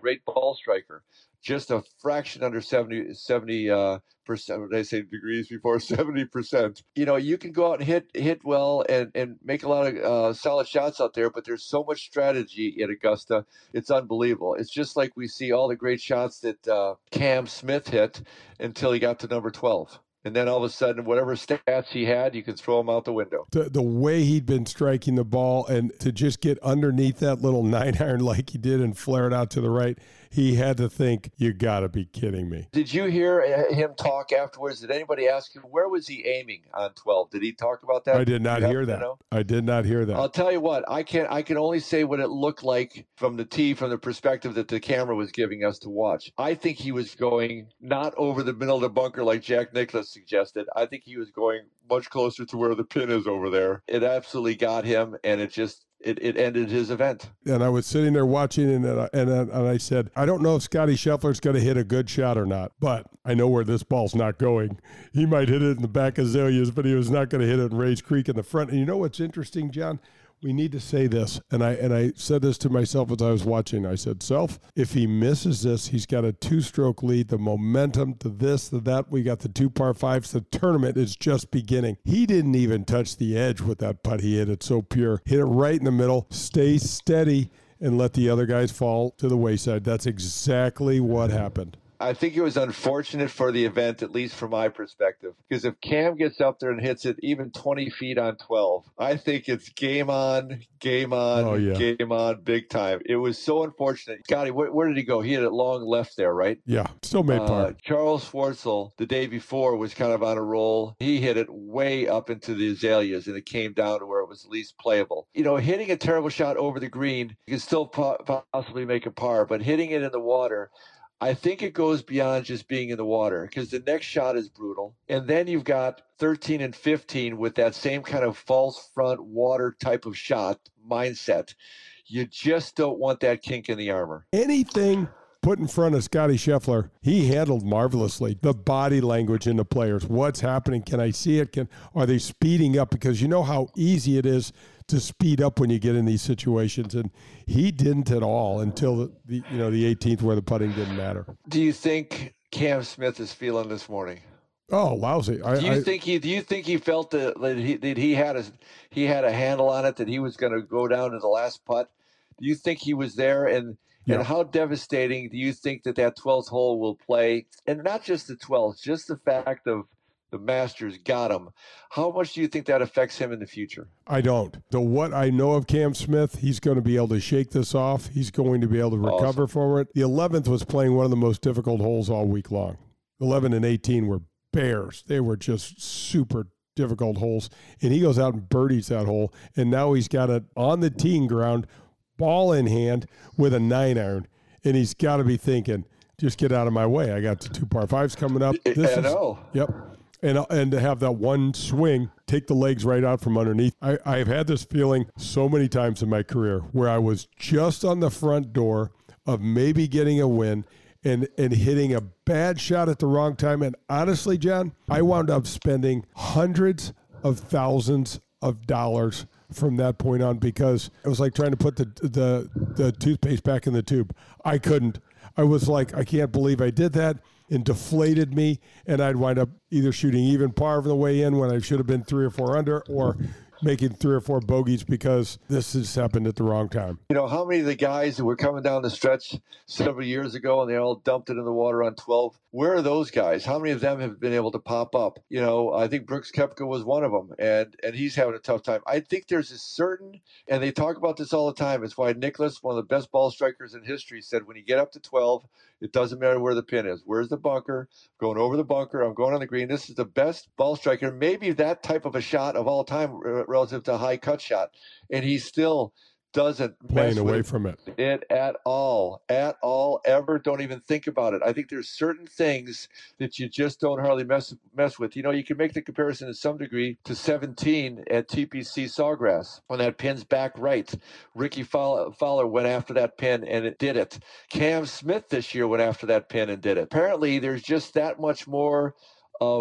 great ball striker. Just a fraction under seventy, seventy uh, percent. They say degrees before seventy percent. You know, you can go out and hit hit well and, and make a lot of uh, solid shots out there, but there's so much strategy in Augusta. It's unbelievable. It's just like we see all the great shots that uh, Cam Smith hit until he got to number twelve. And then all of a sudden, whatever stats he had, you can throw them out the window. The, the way he'd been striking the ball, and to just get underneath that little nine iron like he did and flare it out to the right, he had to think, you got to be kidding me. Did you hear him talk afterwards? Did anybody ask him, where was he aiming on twelve? Did he talk about that? I did not hear that. I did not hear that. I'll tell you what, I can I can only say what it looked like from the tee, from the perspective that the camera was giving us to watch. I think he was going not over the middle of the bunker like Jack Nicklaus suggested. I think he was going much closer to where the pin is over there. It absolutely got him, and it just It, it ended his event. And I was sitting there watching, and I, and, and I said, I don't know if Scotty Scheffler's going to hit a good shot or not, but I know where this ball's not going. He might hit it in the back of Azaleas, but he was not going to hit it in Rays Creek in the front. And you know what's interesting, John? We need to say this, and I and I said this to myself as I was watching. I said, Self, if he misses this, he's got a two-stroke lead, the momentum, to this, to that. We got the two par fives. The tournament is just beginning. He didn't even touch the edge with that putt. He hit it so pure. Hit it right in the middle. Stay steady and let the other guys fall to the wayside. That's exactly what happened. I think it was unfortunate for the event, at least from my perspective, because if Cam gets up there and hits it even twenty feet on twelve, I think it's game on, game on, oh, yeah. game on, big time. It was so unfortunate. Scotty, where, where did he go? He hit it long left there, right? Yeah, still made par. Uh, Charles Schwartzel, the day before, was kind of on a roll. He hit it way up into the azaleas, and it came down to where it was least playable. You know, hitting a terrible shot over the green, you can still po- possibly make a par, but hitting it in the water, I think it goes beyond just being in the water, because the next shot is brutal. And then you've got thirteen and fifteen with that same kind of false front water type of shot mindset. You just don't want that kink in the armor. Anything put in front of Scotty Scheffler, he handled marvelously. The body language in the players. What's happening? Can I see it? Can Are they speeding up? Because you know how easy it is to speed up when you get in these situations, and he didn't at all until the, the you know the eighteenth, where the putting didn't matter. Do you think Cam Smith is feeling this morning? Oh, lousy! I, do you I, think he? Do you think he felt that, that he that he had a he had a handle on it, that he was going to go down to the last putt? Do you think he was there? And yeah. and how devastating do you think that that twelfth hole will play? And not just the twelfth, just the fact of the Masters got him. How much do you think that affects him in the future? I don't. The what I know of Cam Smith, he's going to be able to shake this off. He's going to be able to recover awesome. from it. The eleventh was playing one of the most difficult holes all week long. eleven and eighteen were bears. They were just super difficult holes. And he goes out and birdies that hole. And now he's got it on the teeing ground, ball in hand with a nine iron. And he's got to be thinking, just get out of my way. I got the two par fives coming up. This I is, know. Yep. And and to have that one swing, take the legs right out from underneath. I, I've had this feeling so many times in my career where I was just on the front door of maybe getting a win and, and hitting a bad shot at the wrong time. And honestly, John, I wound up spending hundreds of thousands of dollars from that point on, because it was like trying to put the the, the toothpaste back in the tube. I couldn't. I was like, I can't believe I did that. And deflated me, and I'd wind up either shooting even par on the way in when I should have been three or four under, or making three or four bogeys because this has happened at the wrong time. You know, how many of the guys that were coming down the stretch several years ago and they all dumped it in the water on twelve, where are those guys? How many of them have been able to pop up? You know, I think Brooks Koepka was one of them, and, and he's having a tough time. I think there's a certain, and they talk about this all the time, it's why Nicklaus, one of the best ball strikers in history, said when you get up to twelve, it doesn't matter where the pin is. Where's the bunker? Going over the bunker. I'm going on the green. This is the best ball striker, maybe that type of a shot of all time relative to a high cut shot. And he still doesn't playing mess away with from it. it at all, at all, ever. Don't even think about it. I think there's certain things that you just don't hardly mess mess with. You know, you can make the comparison to some degree to seventeen at T P C Sawgrass when that pin's back right. Ricky Fowler went after that pin and it did it. Cam Smith this year went after that pin and did it. Apparently, there's just that much more of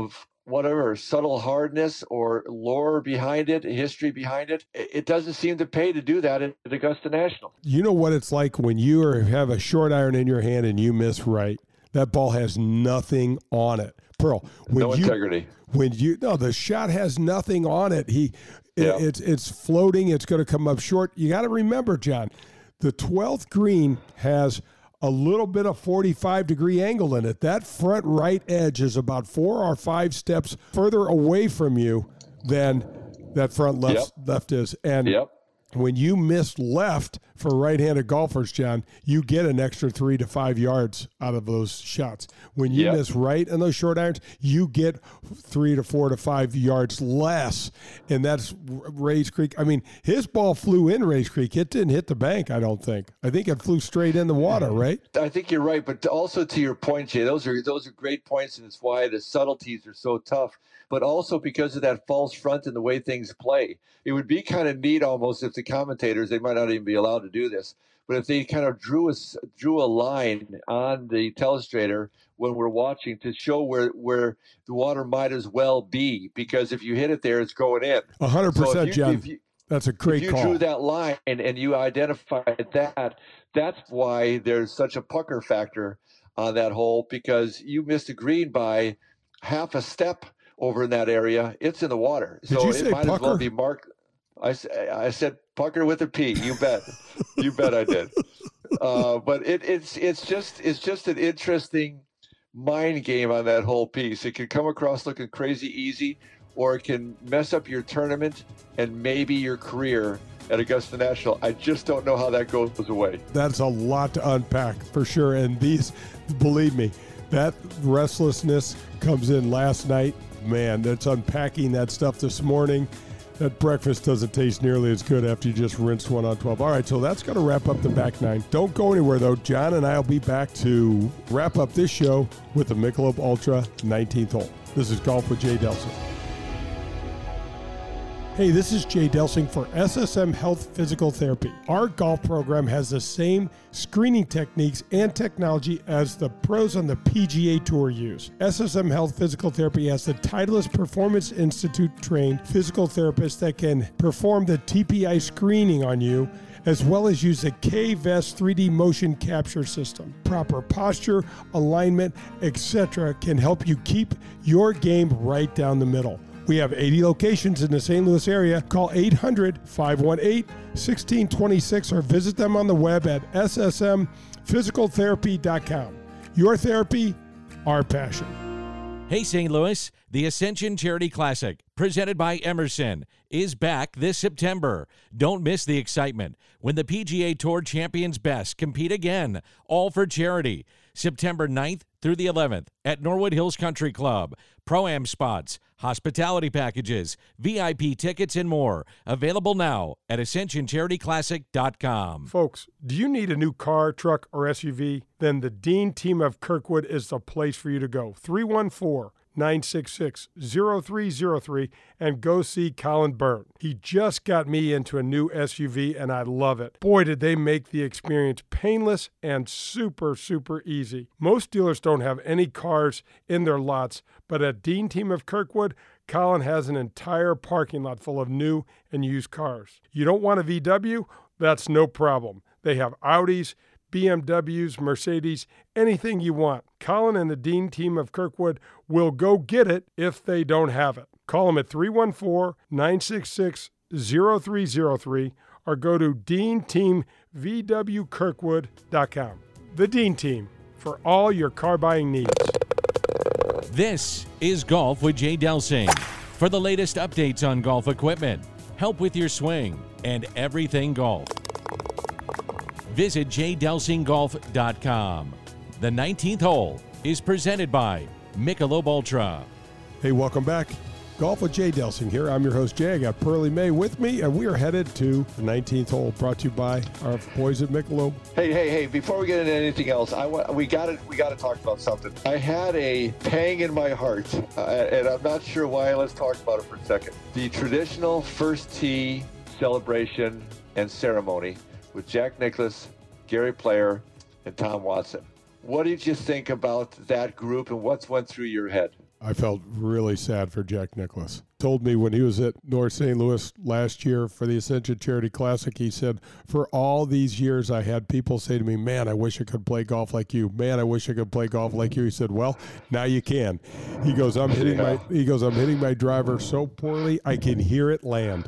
whatever subtle hardness or lore behind it, history behind it, it doesn't seem to pay to do that at Augusta National. You know what it's like when you are, have a short iron in your hand and you miss right? That ball has nothing on it. Pearl, when no you, integrity. When you no, the shot has nothing on it. He, yeah. it, it's it's floating. It's going to come up short. You got to remember, John, the twelfth green has a little bit of forty-five degree angle in it. That front right edge is about four or five steps further away from you than that front left yep. left is. And yep. when you miss left for right-handed golfers, John, you get an extra three to five yards out of those shots. When you yep. miss right in those short irons, you get three to four to five yards less. And that's Rays Creek. I mean, his ball flew in Rays Creek. It didn't hit the bank, I don't think. I think it flew straight in the water, right? I think you're right. But also to your point, Jay, those are those are great points, and it's why the subtleties are so tough. But also because of that false front and the way things play. It would be kind of neat almost if the commentators, they might not even be allowed to do this, but if they kind of drew a, drew a line on the telestrator when we're watching to show where, where the water might as well be, because if you hit it there, it's going in. one hundred percent, so you, John. You, that's a great if you call. If you drew that line and, and you identified that, that's why there's such a pucker factor on that hole, because you missed a green by half a step over in that area. It's in the water. Did so you it say might pucker? as well be marked. I, I said pucker with a P. You bet. You bet I did. Uh, but it, it's it's just it's just an interesting mind game on that whole piece. It can come across looking crazy easy, or it can mess up your tournament and maybe your career at Augusta National. I just don't know how that goes away. That's a lot to unpack for sure. And these, believe me, that restlessness comes in last night. Man, that's unpacking that stuff this morning. That breakfast doesn't taste nearly as good after you just rinsed one on twelve. All right, so that's going to wrap up the back nine. Don't go anywhere, though. John and I will be back to wrap up this show with the Michelob Ultra nineteenth hole. This is Golf with Jay Delsing. Hey, this is Jay Delsing for S S M Health Physical Therapy. Our golf program has the same screening techniques and technology as the pros on the P G A Tour use. S S M Health Physical Therapy has the Titleist Performance Institute trained physical therapists that can perform the T P I screening on you, as well as use the K-Vest three D motion capture system. Proper posture, alignment, et cetera can help you keep your game right down the middle. We have eighty locations in the Saint Louis area. Call eight hundred, five one eight, one six two six or visit them on the web at s s m physical therapy dot com. Your therapy, our passion. Hey, Saint Louis, the Ascension Charity Classic, presented by Emerson, is back this September. Don't miss the excitement when the P G A Tour champions best compete again, all for charity. September ninth through the eleventh at Norwood Hills Country Club. Pro-Am spots, hospitality packages, V I P tickets, and more. Available now at ascension charity classic dot com. Folks, do you need a new car, truck, or S U V? Then the Dean Team of Kirkwood is the place for you to go. three one four, nine six six, zero three zero three and go see Colin Byrne. He just got me into a new S U V and I love it. Boy, did they make the experience painless and super, super easy. Most dealers don't have any cars in their lots, but at Dean Team of Kirkwood, Colin has an entire parking lot full of new and used cars. You don't want a V W? That's no problem. They have Audis, B M Ws, Mercedes, anything you want. Colin and the Dean Team of Kirkwood will go get it if they don't have it. Call them at three one four, nine six six, zero three zero three or go to dean team v w kirkwood dot com. The Dean Team, for all your car buying needs. This is Golf with Jay Delsing. For the latest updates on golf equipment, help with your swing, and everything golf, visit j delsing golf dot com. The nineteenth hole is presented by Michelob Ultra. Hey, welcome back. Golf with Jay Delsing here. I'm your host, Jay. I got Pearlie May with me, and we are headed to the nineteenth hole, brought to you by our boys at Michelob. Hey, hey, hey! Before we get into anything else, I wa- we got to we got to talk about something. I had a pang in my heart, uh, and I'm not sure why. Let's talk about it for a second. The traditional first tee celebration and ceremony with Jack Nicklaus, Gary Player, and Tom Watson. What did you think about that group, and what's went through your head? I felt really sad for Jack Nicklaus. Told me when he was at North Saint Louis last year for the Ascension Charity Classic, he said, for all these years I had people say to me, man, I wish I could play golf like you. Man, I wish I could play golf like you. He said, well, now you can. He goes, I'm hitting yeah. my he goes, I'm hitting my driver so poorly I can hear it land.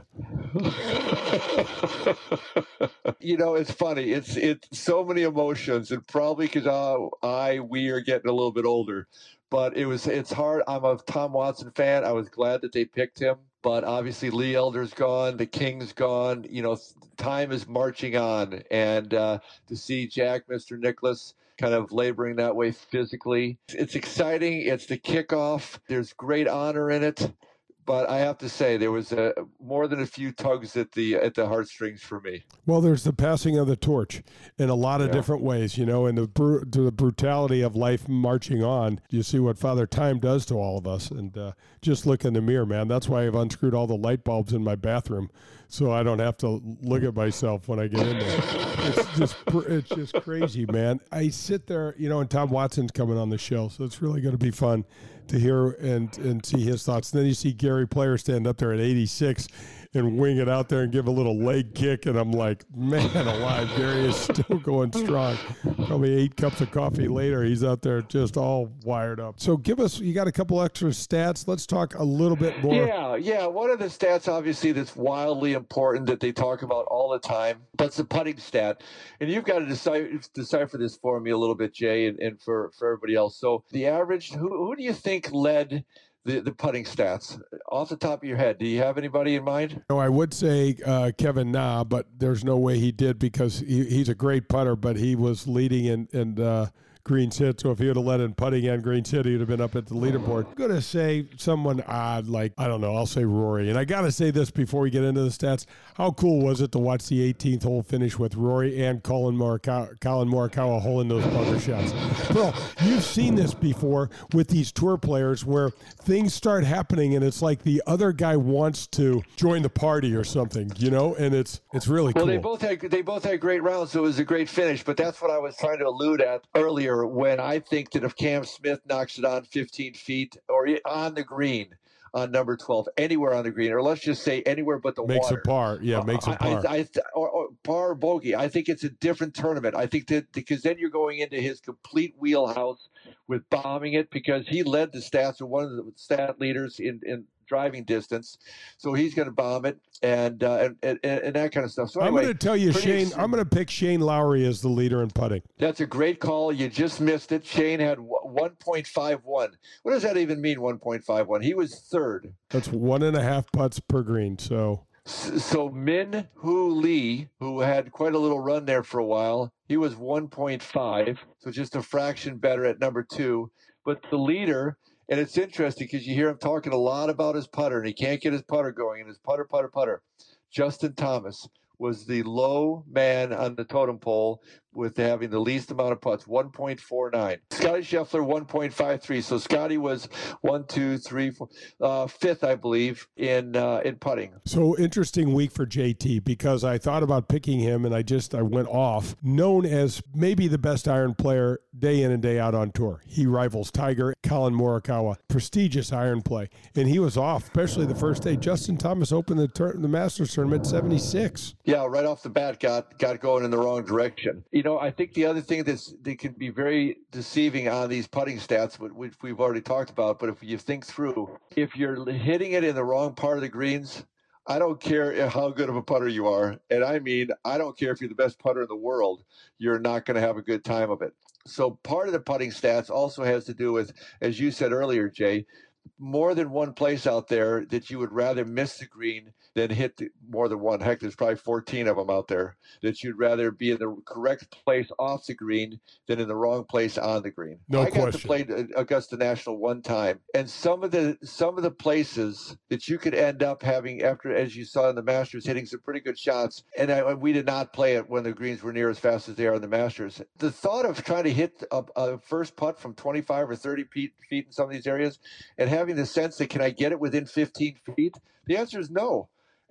You know, it's funny. It's it's so many emotions, and probably because uh, I we are getting a little bit older. But it was it's hard. I'm a Tom Watson fan. I was glad that they picked him. But obviously, Lee Elder's gone. The King's gone. You know, time is marching on. And uh, to see Jack, Mister Nicklaus, kind of laboring that way physically, it's exciting. It's the kickoff. There's great honor in it. But I have to say, there was a, more than a few tugs at the at the heartstrings for me. Well, there's the passing of the torch in a lot of yeah. different ways, you know, and the br- to the brutality of life marching on. You see what Father Time does to all of us, and uh, just look in the mirror, man. That's why I've unscrewed all the light bulbs in my bathroom, so I don't have to look at myself when I get in there. It's just it's just crazy, man. I sit there, you know, and Tom Watson's coming on the show, so it's really going to be fun to hear and, and see his thoughts. And then you see Gary Player stand up there at eighty-six and wing it out there and give a little leg kick, and I'm like, man alive, Gary is still going strong. Probably eight cups of coffee later, he's out there just all wired up. So give us, you got a couple extra stats. Let's talk a little bit more. Yeah, yeah. One of the stats, obviously, that's wildly important that they talk about all the time, that's the putting stat. And you've got to decipher, decipher this for me a little bit, Jay, and, and for, for everybody else. So the average, who, who do you think led the, the putting stats? Off the top of your head, do you have anybody in mind? No, I would say uh, Kevin Na, but there's no way he did because he, he's a great putter, but he was leading in, in uh, greens hit. So if he would have led in putting and greens hit, he would have been up at the leaderboard. I'm going to say someone odd, like, I don't know, I'll say Rory. And I got to say this before we get into the stats. How cool was it to watch the eighteenth hole finish with Rory and Colin Morikawa, Colin Morikawa holding those bunker shots? Bro, you've seen this before with these tour players where things start happening and it's like the other guy wants to join the party or something, you know, and it's it's really well, cool. Well, they both had they both had great rounds, so it was a great finish. But that's what I was trying to allude at earlier when I think that if Cam Smith knocks it on fifteen feet or on the green on number twelve, anywhere on the green, or let's just say anywhere but the makes water. a par. Yeah, makes a par. I, I, I, or, or par or bogey. I think it's a different tournament. I think that because then you're going into his complete wheelhouse with bombing it, because he led the stats or one of the stat leaders in, in driving distance. So he's going to bomb it and, uh, and, and and that kind of stuff. So anyway, I'm going to tell you, Shane, ex- I'm going to pick Shane Lowry as the leader in putting. That's a great call. You just missed it. Shane had one point five one. What does that even mean, one point five one? He was third. That's one and a half putts per green. So so Min Hoo Lee, who had quite a little run there for a while, he was one point five, so just a fraction better at number two. But the leader, and it's interesting because you hear him talking a lot about his putter, and he can't get his putter going, and his putter, putter, putter. Justin Thomas was the low man on the totem pole with having the least amount of putts, one point four nine. Scotty Scheffler, one point five three. So Scotty was one, two, three, four, uh, fifth, I believe, in uh, in putting. So interesting week for J T because I thought about picking him and I just I went off. Known as maybe the best iron player day in and day out on tour. He rivals Tiger, Colin Morikawa, prestigious iron play, and he was off, especially the first day. Justin Thomas opened the tur- the Masters tournament seventy-six. Yeah, right off the bat, got got going in the wrong direction. You know, I think the other thing that's that can be very deceiving on these putting stats, which we've already talked about, but if you think through, if you're hitting it in the wrong part of the greens, I don't care how good of a putter you are, and I mean, I don't care if you're the best putter in the world, you're not going to have a good time of it. So part of the putting stats also has to do with, as you said earlier, Jay, more than one place out there that you would rather miss the green than hit the, more than one. Heck, there's probably fourteen of them out there that you'd rather be in the correct place off the green than in the wrong place on the green. No I question. got to play Augusta National one time, and some of the some of the places that you could end up having after, as you saw in the Masters, hitting some pretty good shots, and, I, and we did not play it when the greens were near as fast as they are in the Masters. The thought of trying to hit a, a first putt from twenty-five or thirty feet, feet in some of these areas and having the sense that can I get it within fifteen feet? The answer is no.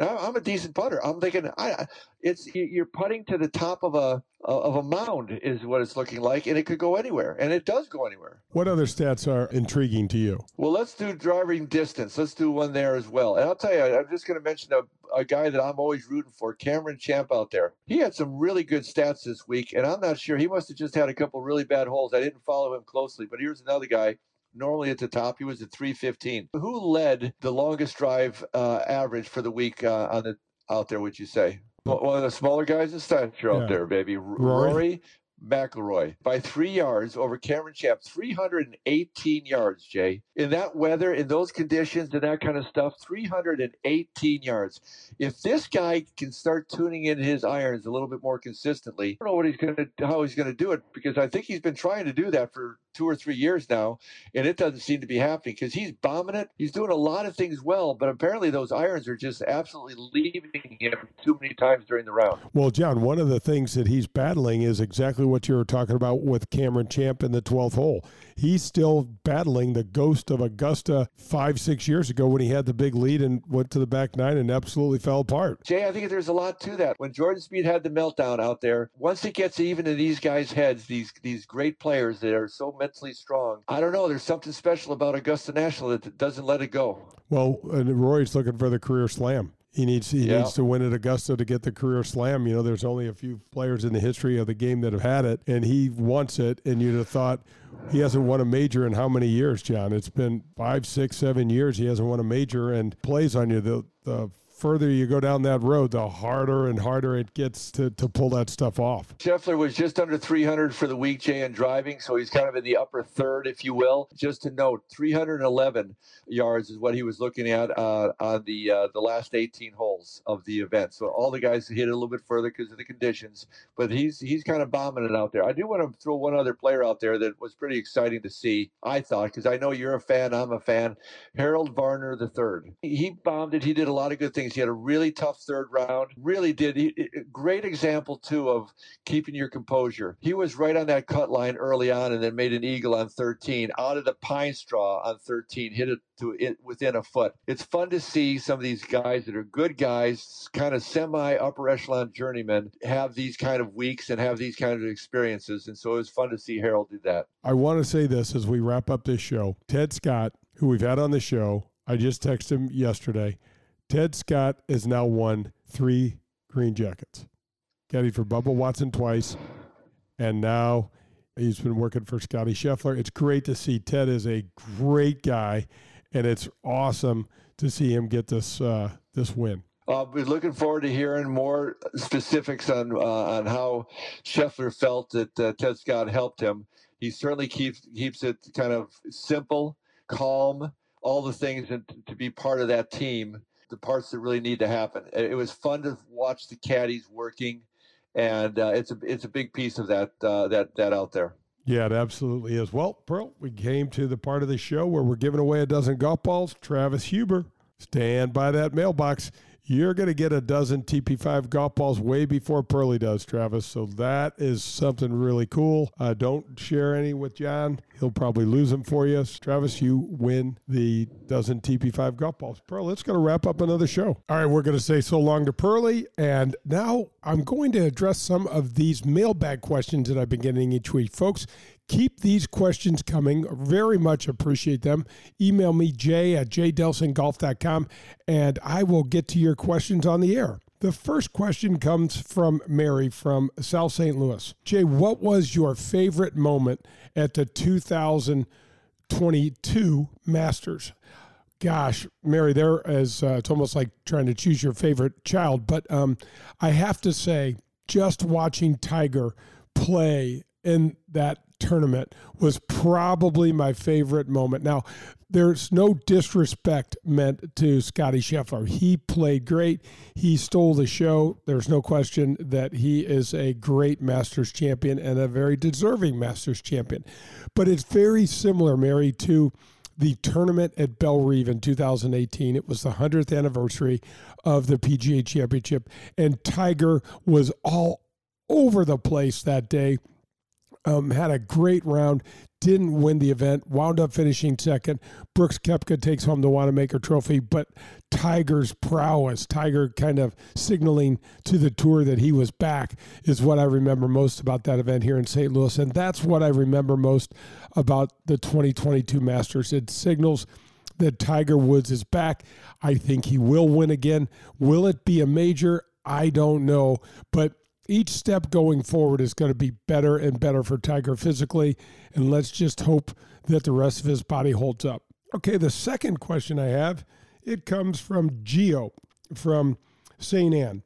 And I'm a decent putter. I'm thinking, I, it's you're putting to the top of a of a mound is what it's looking like, and it could go anywhere, and it does go anywhere. What other stats are intriguing to you? Well, let's do driving distance. Let's do one there as well. And I'll tell you, I'm just going to mention a, a guy that I'm always rooting for, Cameron Champ out there. He had some really good stats this week, and I'm not sure. He must have just had a couple really bad holes. I didn't follow him closely, but here's another guy. Normally at the top, he was at three fifteen. Who led the longest drive uh, average for the week uh, on the out there, would you say? One of the smaller guys in stature out Yeah. there, baby. R- Rory? Rory McIlroy by three yards over Cameron Champ, three hundred eighteen yards, Jay. In that weather, in those conditions, and that kind of stuff, three hundred eighteen yards. If this guy can start tuning in his irons a little bit more consistently, I don't know what he's going to, how he's going to do it, because I think he's been trying to do that for two or three years now, and it doesn't seem to be happening because he's bombing it. He's doing a lot of things well, but apparently those irons are just absolutely leaving him too many times during the round. Well, John, one of the things that he's battling is exactly what you were talking about with Cameron Champ in the twelfth hole. He's still battling the ghost of Augusta five, six years ago when he had the big lead and went to the back nine and absolutely fell apart. Jay, I think there's a lot to that. When Jordan Spieth had the meltdown out there, once it gets even in these guys' heads, these these great players that are so mentally strong, I don't know, there's something special about Augusta National that doesn't let it go. Well, and Rory's looking for the career slam. He needs he Yeah. needs to win at Augusta to get the career slam. You know, there's only a few players in the history of the game that have had it, and he wants it. And you'd have thought he hasn't won a major in how many years, John? It's been five, six, seven years he hasn't won a major, and plays on you. The the further you go down that road, the harder and harder it gets to, to pull that stuff off. Scheffler was just under three hundred for the week, Jay, in driving, so he's kind of in the upper third, if you will. Just to note, three hundred eleven yards is what he was looking at uh, on the uh, the last eighteen holes of the event. So all the guys hit it a little bit further because of the conditions, but he's he's kind of bombing it out there. I do want to throw one other player out there that was pretty exciting to see, I thought, because I know you're a fan, I'm a fan, Harold Varner the third. He bombed it. He did a lot of good things. He had a really tough third round, really did. He, great example, too, of keeping your composure. He was right on that cut line early on and then made an eagle on thirteen, out of the pine straw on thirteen, hit it to it within a foot. It's fun to see some of these guys that are good guys, kind of semi-upper echelon journeymen, have these kind of weeks and have these kind of experiences. And so it was fun to see Harold do that. I want to say this as we wrap up this show. Ted Scott, who we've had on the show, I just texted him yesterday. Ted Scott has now won three green jackets. Caddied for Bubba Watson twice, and now he's been working for Scottie Scheffler. It's great to see. Ted is a great guy, and it's awesome to see him get this uh, this win. Uh, we're looking forward to hearing more specifics on uh, on how Scheffler felt that uh, Ted Scott helped him. He certainly keeps keeps it kind of simple, calm, all the things and to be part of that team. The parts that really need to happen. It was fun to watch the caddies working, and uh, it's a it's a big piece of that uh, that that out there. Yeah, it absolutely is. Well, Pearl, we came to the part of the show where we're giving away a dozen golf balls. Travis Huber, stand by that mailbox. You're going to get a dozen T P five golf balls way before Pearlie does, Travis. So that is something really cool. Uh, don't share any with John. He'll probably lose them for you. Travis, you win the dozen T P five golf balls. Pearl, let's go to wrap up another show. All right, we're going to say so long to Pearlie. And now I'm going to address some of these mailbag questions that I've been getting each week. Folks, keep these questions coming. Very much appreciate them. Email me, jay at j delson golf dot com, and I will get to your questions on the air. The first question comes from Mary from South Saint Louis. Jay, what was your favorite moment at the two thousand twenty-two Masters? Gosh, Mary, there is, uh, it's almost like trying to choose your favorite child, but um, I have to say, just watching Tiger play in that tournament was probably my favorite moment. Now, there's no disrespect meant to Scottie Scheffler. He played great. He stole the show. There's no question that he is a great Masters champion and a very deserving Masters champion. But it's very similar, Mary, to the tournament at Bellerive in two thousand eighteen. It was the hundredth anniversary of the P G A Championship, and Tiger was all over the place that day. um, had a great round, didn't win the event, wound up finishing second. Brooks Koepka takes home the Wanamaker Trophy, but Tiger's prowess, Tiger kind of signaling to the tour that he was back, is what I remember most about that event here in Saint Louis. And that's what I remember most about the twenty twenty-two Masters. It signals that Tiger Woods is back. I think he will win again. Will it be a major? I don't know. But each step going forward is going to be better and better for Tiger physically, and let's just hope that the rest of his body holds up. Okay, the second question I have, it comes from Gio from Saint Anne.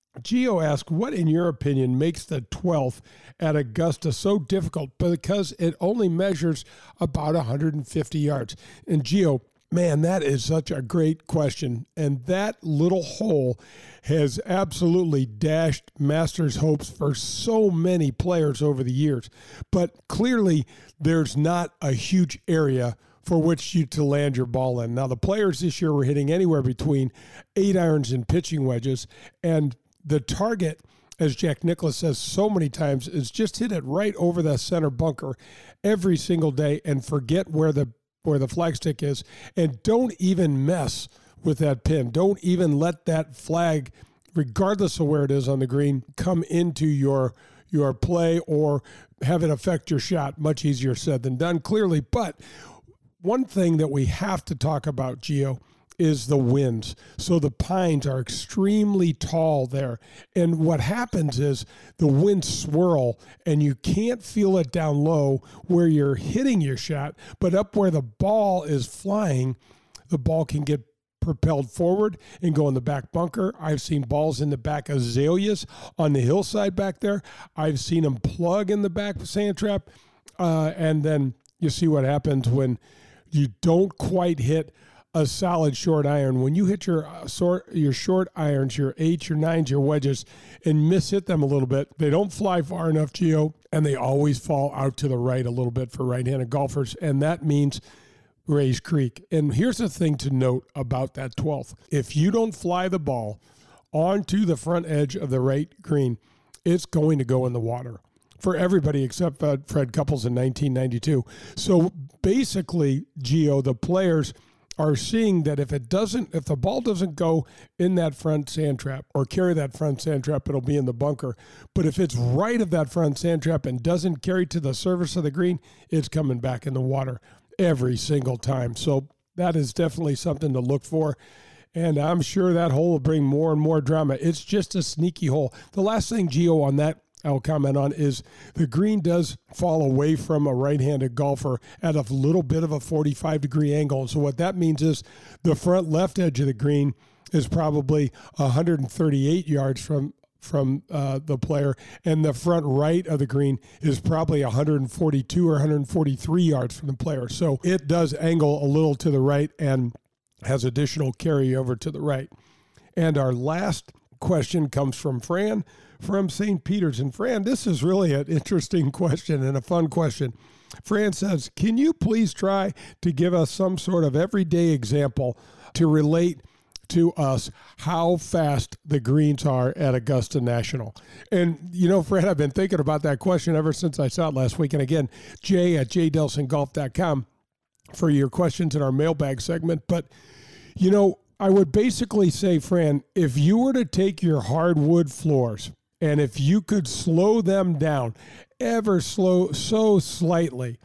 Gio asks, what in your opinion makes the twelfth at Augusta so difficult? Because it only measures about one hundred fifty yards. And Gio, man, that is such a great question. And that little hole has absolutely dashed Masters hopes for so many players over the years. But clearly, there's not a huge area for which you to land your ball in. Now, the players this year were hitting anywhere between eight irons and pitching wedges. And the target, as Jack Nicklaus says so many times, is just hit it right over the center bunker every single day and forget where the where the flagstick is, and don't even mess with that pin. Don't even let that flag, regardless of where it is on the green, come into your your play or have it affect your shot. Much easier said than done, clearly. But one thing that we have to talk about, Gio, is the winds. So the pines are extremely tall there. And what happens is the winds swirl and you can't feel it down low where you're hitting your shot, but up where the ball is flying, the ball can get propelled forward and go in the back bunker. I've seen balls in the back azaleas on the hillside back there. I've seen them plug in the back sand trap. Uh, and then you see what happens when you don't quite hit a solid short iron. When you hit your uh, sort your short irons, your eights, your nines, your wedges, and miss hit them a little bit, they don't fly far enough, Gio, and they always fall out to the right a little bit for right-handed golfers, and that means Rays Creek. And here's the thing to note about that twelfth. If you don't fly the ball onto the front edge of the right green, it's going to go in the water for everybody except uh, Fred Couples in nineteen ninety-two. So basically, Gio, the players are seeing that if it doesn't, if the ball doesn't go in that front sand trap or carry that front sand trap, it'll be in the bunker. But if it's right of that front sand trap and doesn't carry to the surface of the green, it's coming back in the water every single time. So that is definitely something to look for. And I'm sure that hole will bring more and more drama. It's just a sneaky hole. The last thing, Gio, on that I'll comment on is the green does fall away from a right-handed golfer at a little bit of a forty-five degree angle. And so what that means is the front left edge of the green is probably one hundred thirty-eight yards from from uh, the player, and the front right of the green is probably one hundred forty-two or one hundred forty-three yards from the player. So it does angle a little to the right and has additional carryover to the right. And our last question comes from Fran from Saint Peter's. And Fran, this is really an interesting question and a fun question. Fran says, can you please try to give us some sort of everyday example to relate to us how fast the greens are at Augusta National? And, you know, Fran, I've been thinking about that question ever since I saw it last week. And again, Jay at j delson golf dot com for your questions in our mailbag segment. But, you know, I would basically say, Fran, if you were to take your hardwood floors and if you could slow them down ever slow, so slightly,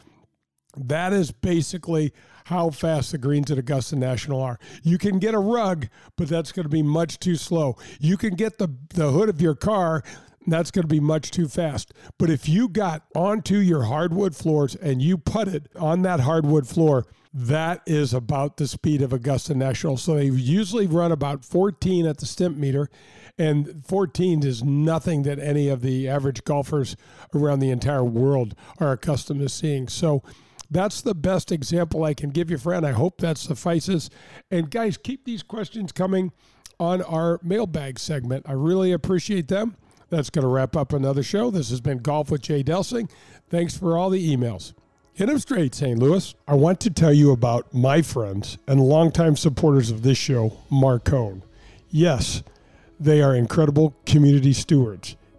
that is basically how fast the greens at Augusta National are. You can get a rug, but that's going to be much too slow. You can get the, the hood of your car, that's going to be much too fast. But if you got onto your hardwood floors and you putted on that hardwood floor, that is about the speed of Augusta National. So they usually run about fourteen at the stimp meter, and fourteen is nothing that any of the average golfers around the entire world are accustomed to seeing. So that's the best example I can give you, friend. I hope that suffices. And guys, keep these questions coming on our mailbag segment. I really appreciate them. That's going to wrap up another show. This has been Golf with Jay Delsing. Thanks for all the emails. Hit 'em straight, Saint Louis. I want to tell you about my friends and longtime supporters of this show, Marcone. Yes, they are incredible community stewards.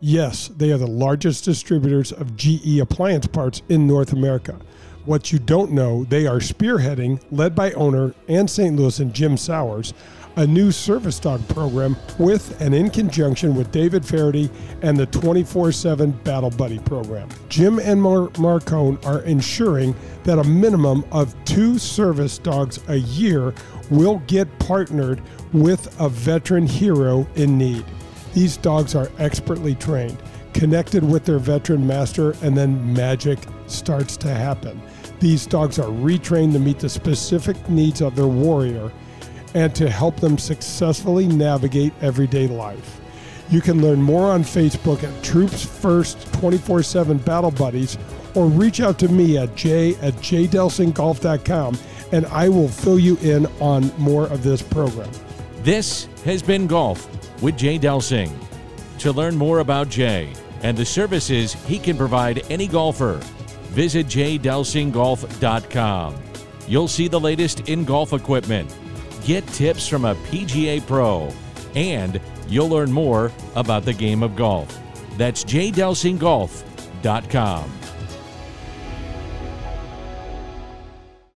Yes, they are the largest distributors of G E appliance parts in North America. What you don't know, they are spearheading, led by owner and Saint Louis and Jim Sowers, a new service dog program with and in conjunction with David Faraday and the twenty-four seven Battle Buddy program. Jim and Mar- Marcone are ensuring that a minimum of two service dogs a year will get partnered with a veteran hero in need. These dogs are expertly trained, connected with their veteran master, and then magic starts to happen. These dogs are retrained to meet the specific needs of their warrior and to help them successfully navigate everyday life. You can learn more on Facebook at Troops First twenty-four seven Battle Buddies, or reach out to me at j at j delsing golf dot com, and I will fill you in on more of this program. This has been Golf with Jay Delsing. To learn more about Jay and the services he can provide any golfer, visit j delsing golf dot com. You'll see the latest in golf equipment, get tips from a P G A pro, and you'll learn more about the game of golf. That's j delsing golf dot com.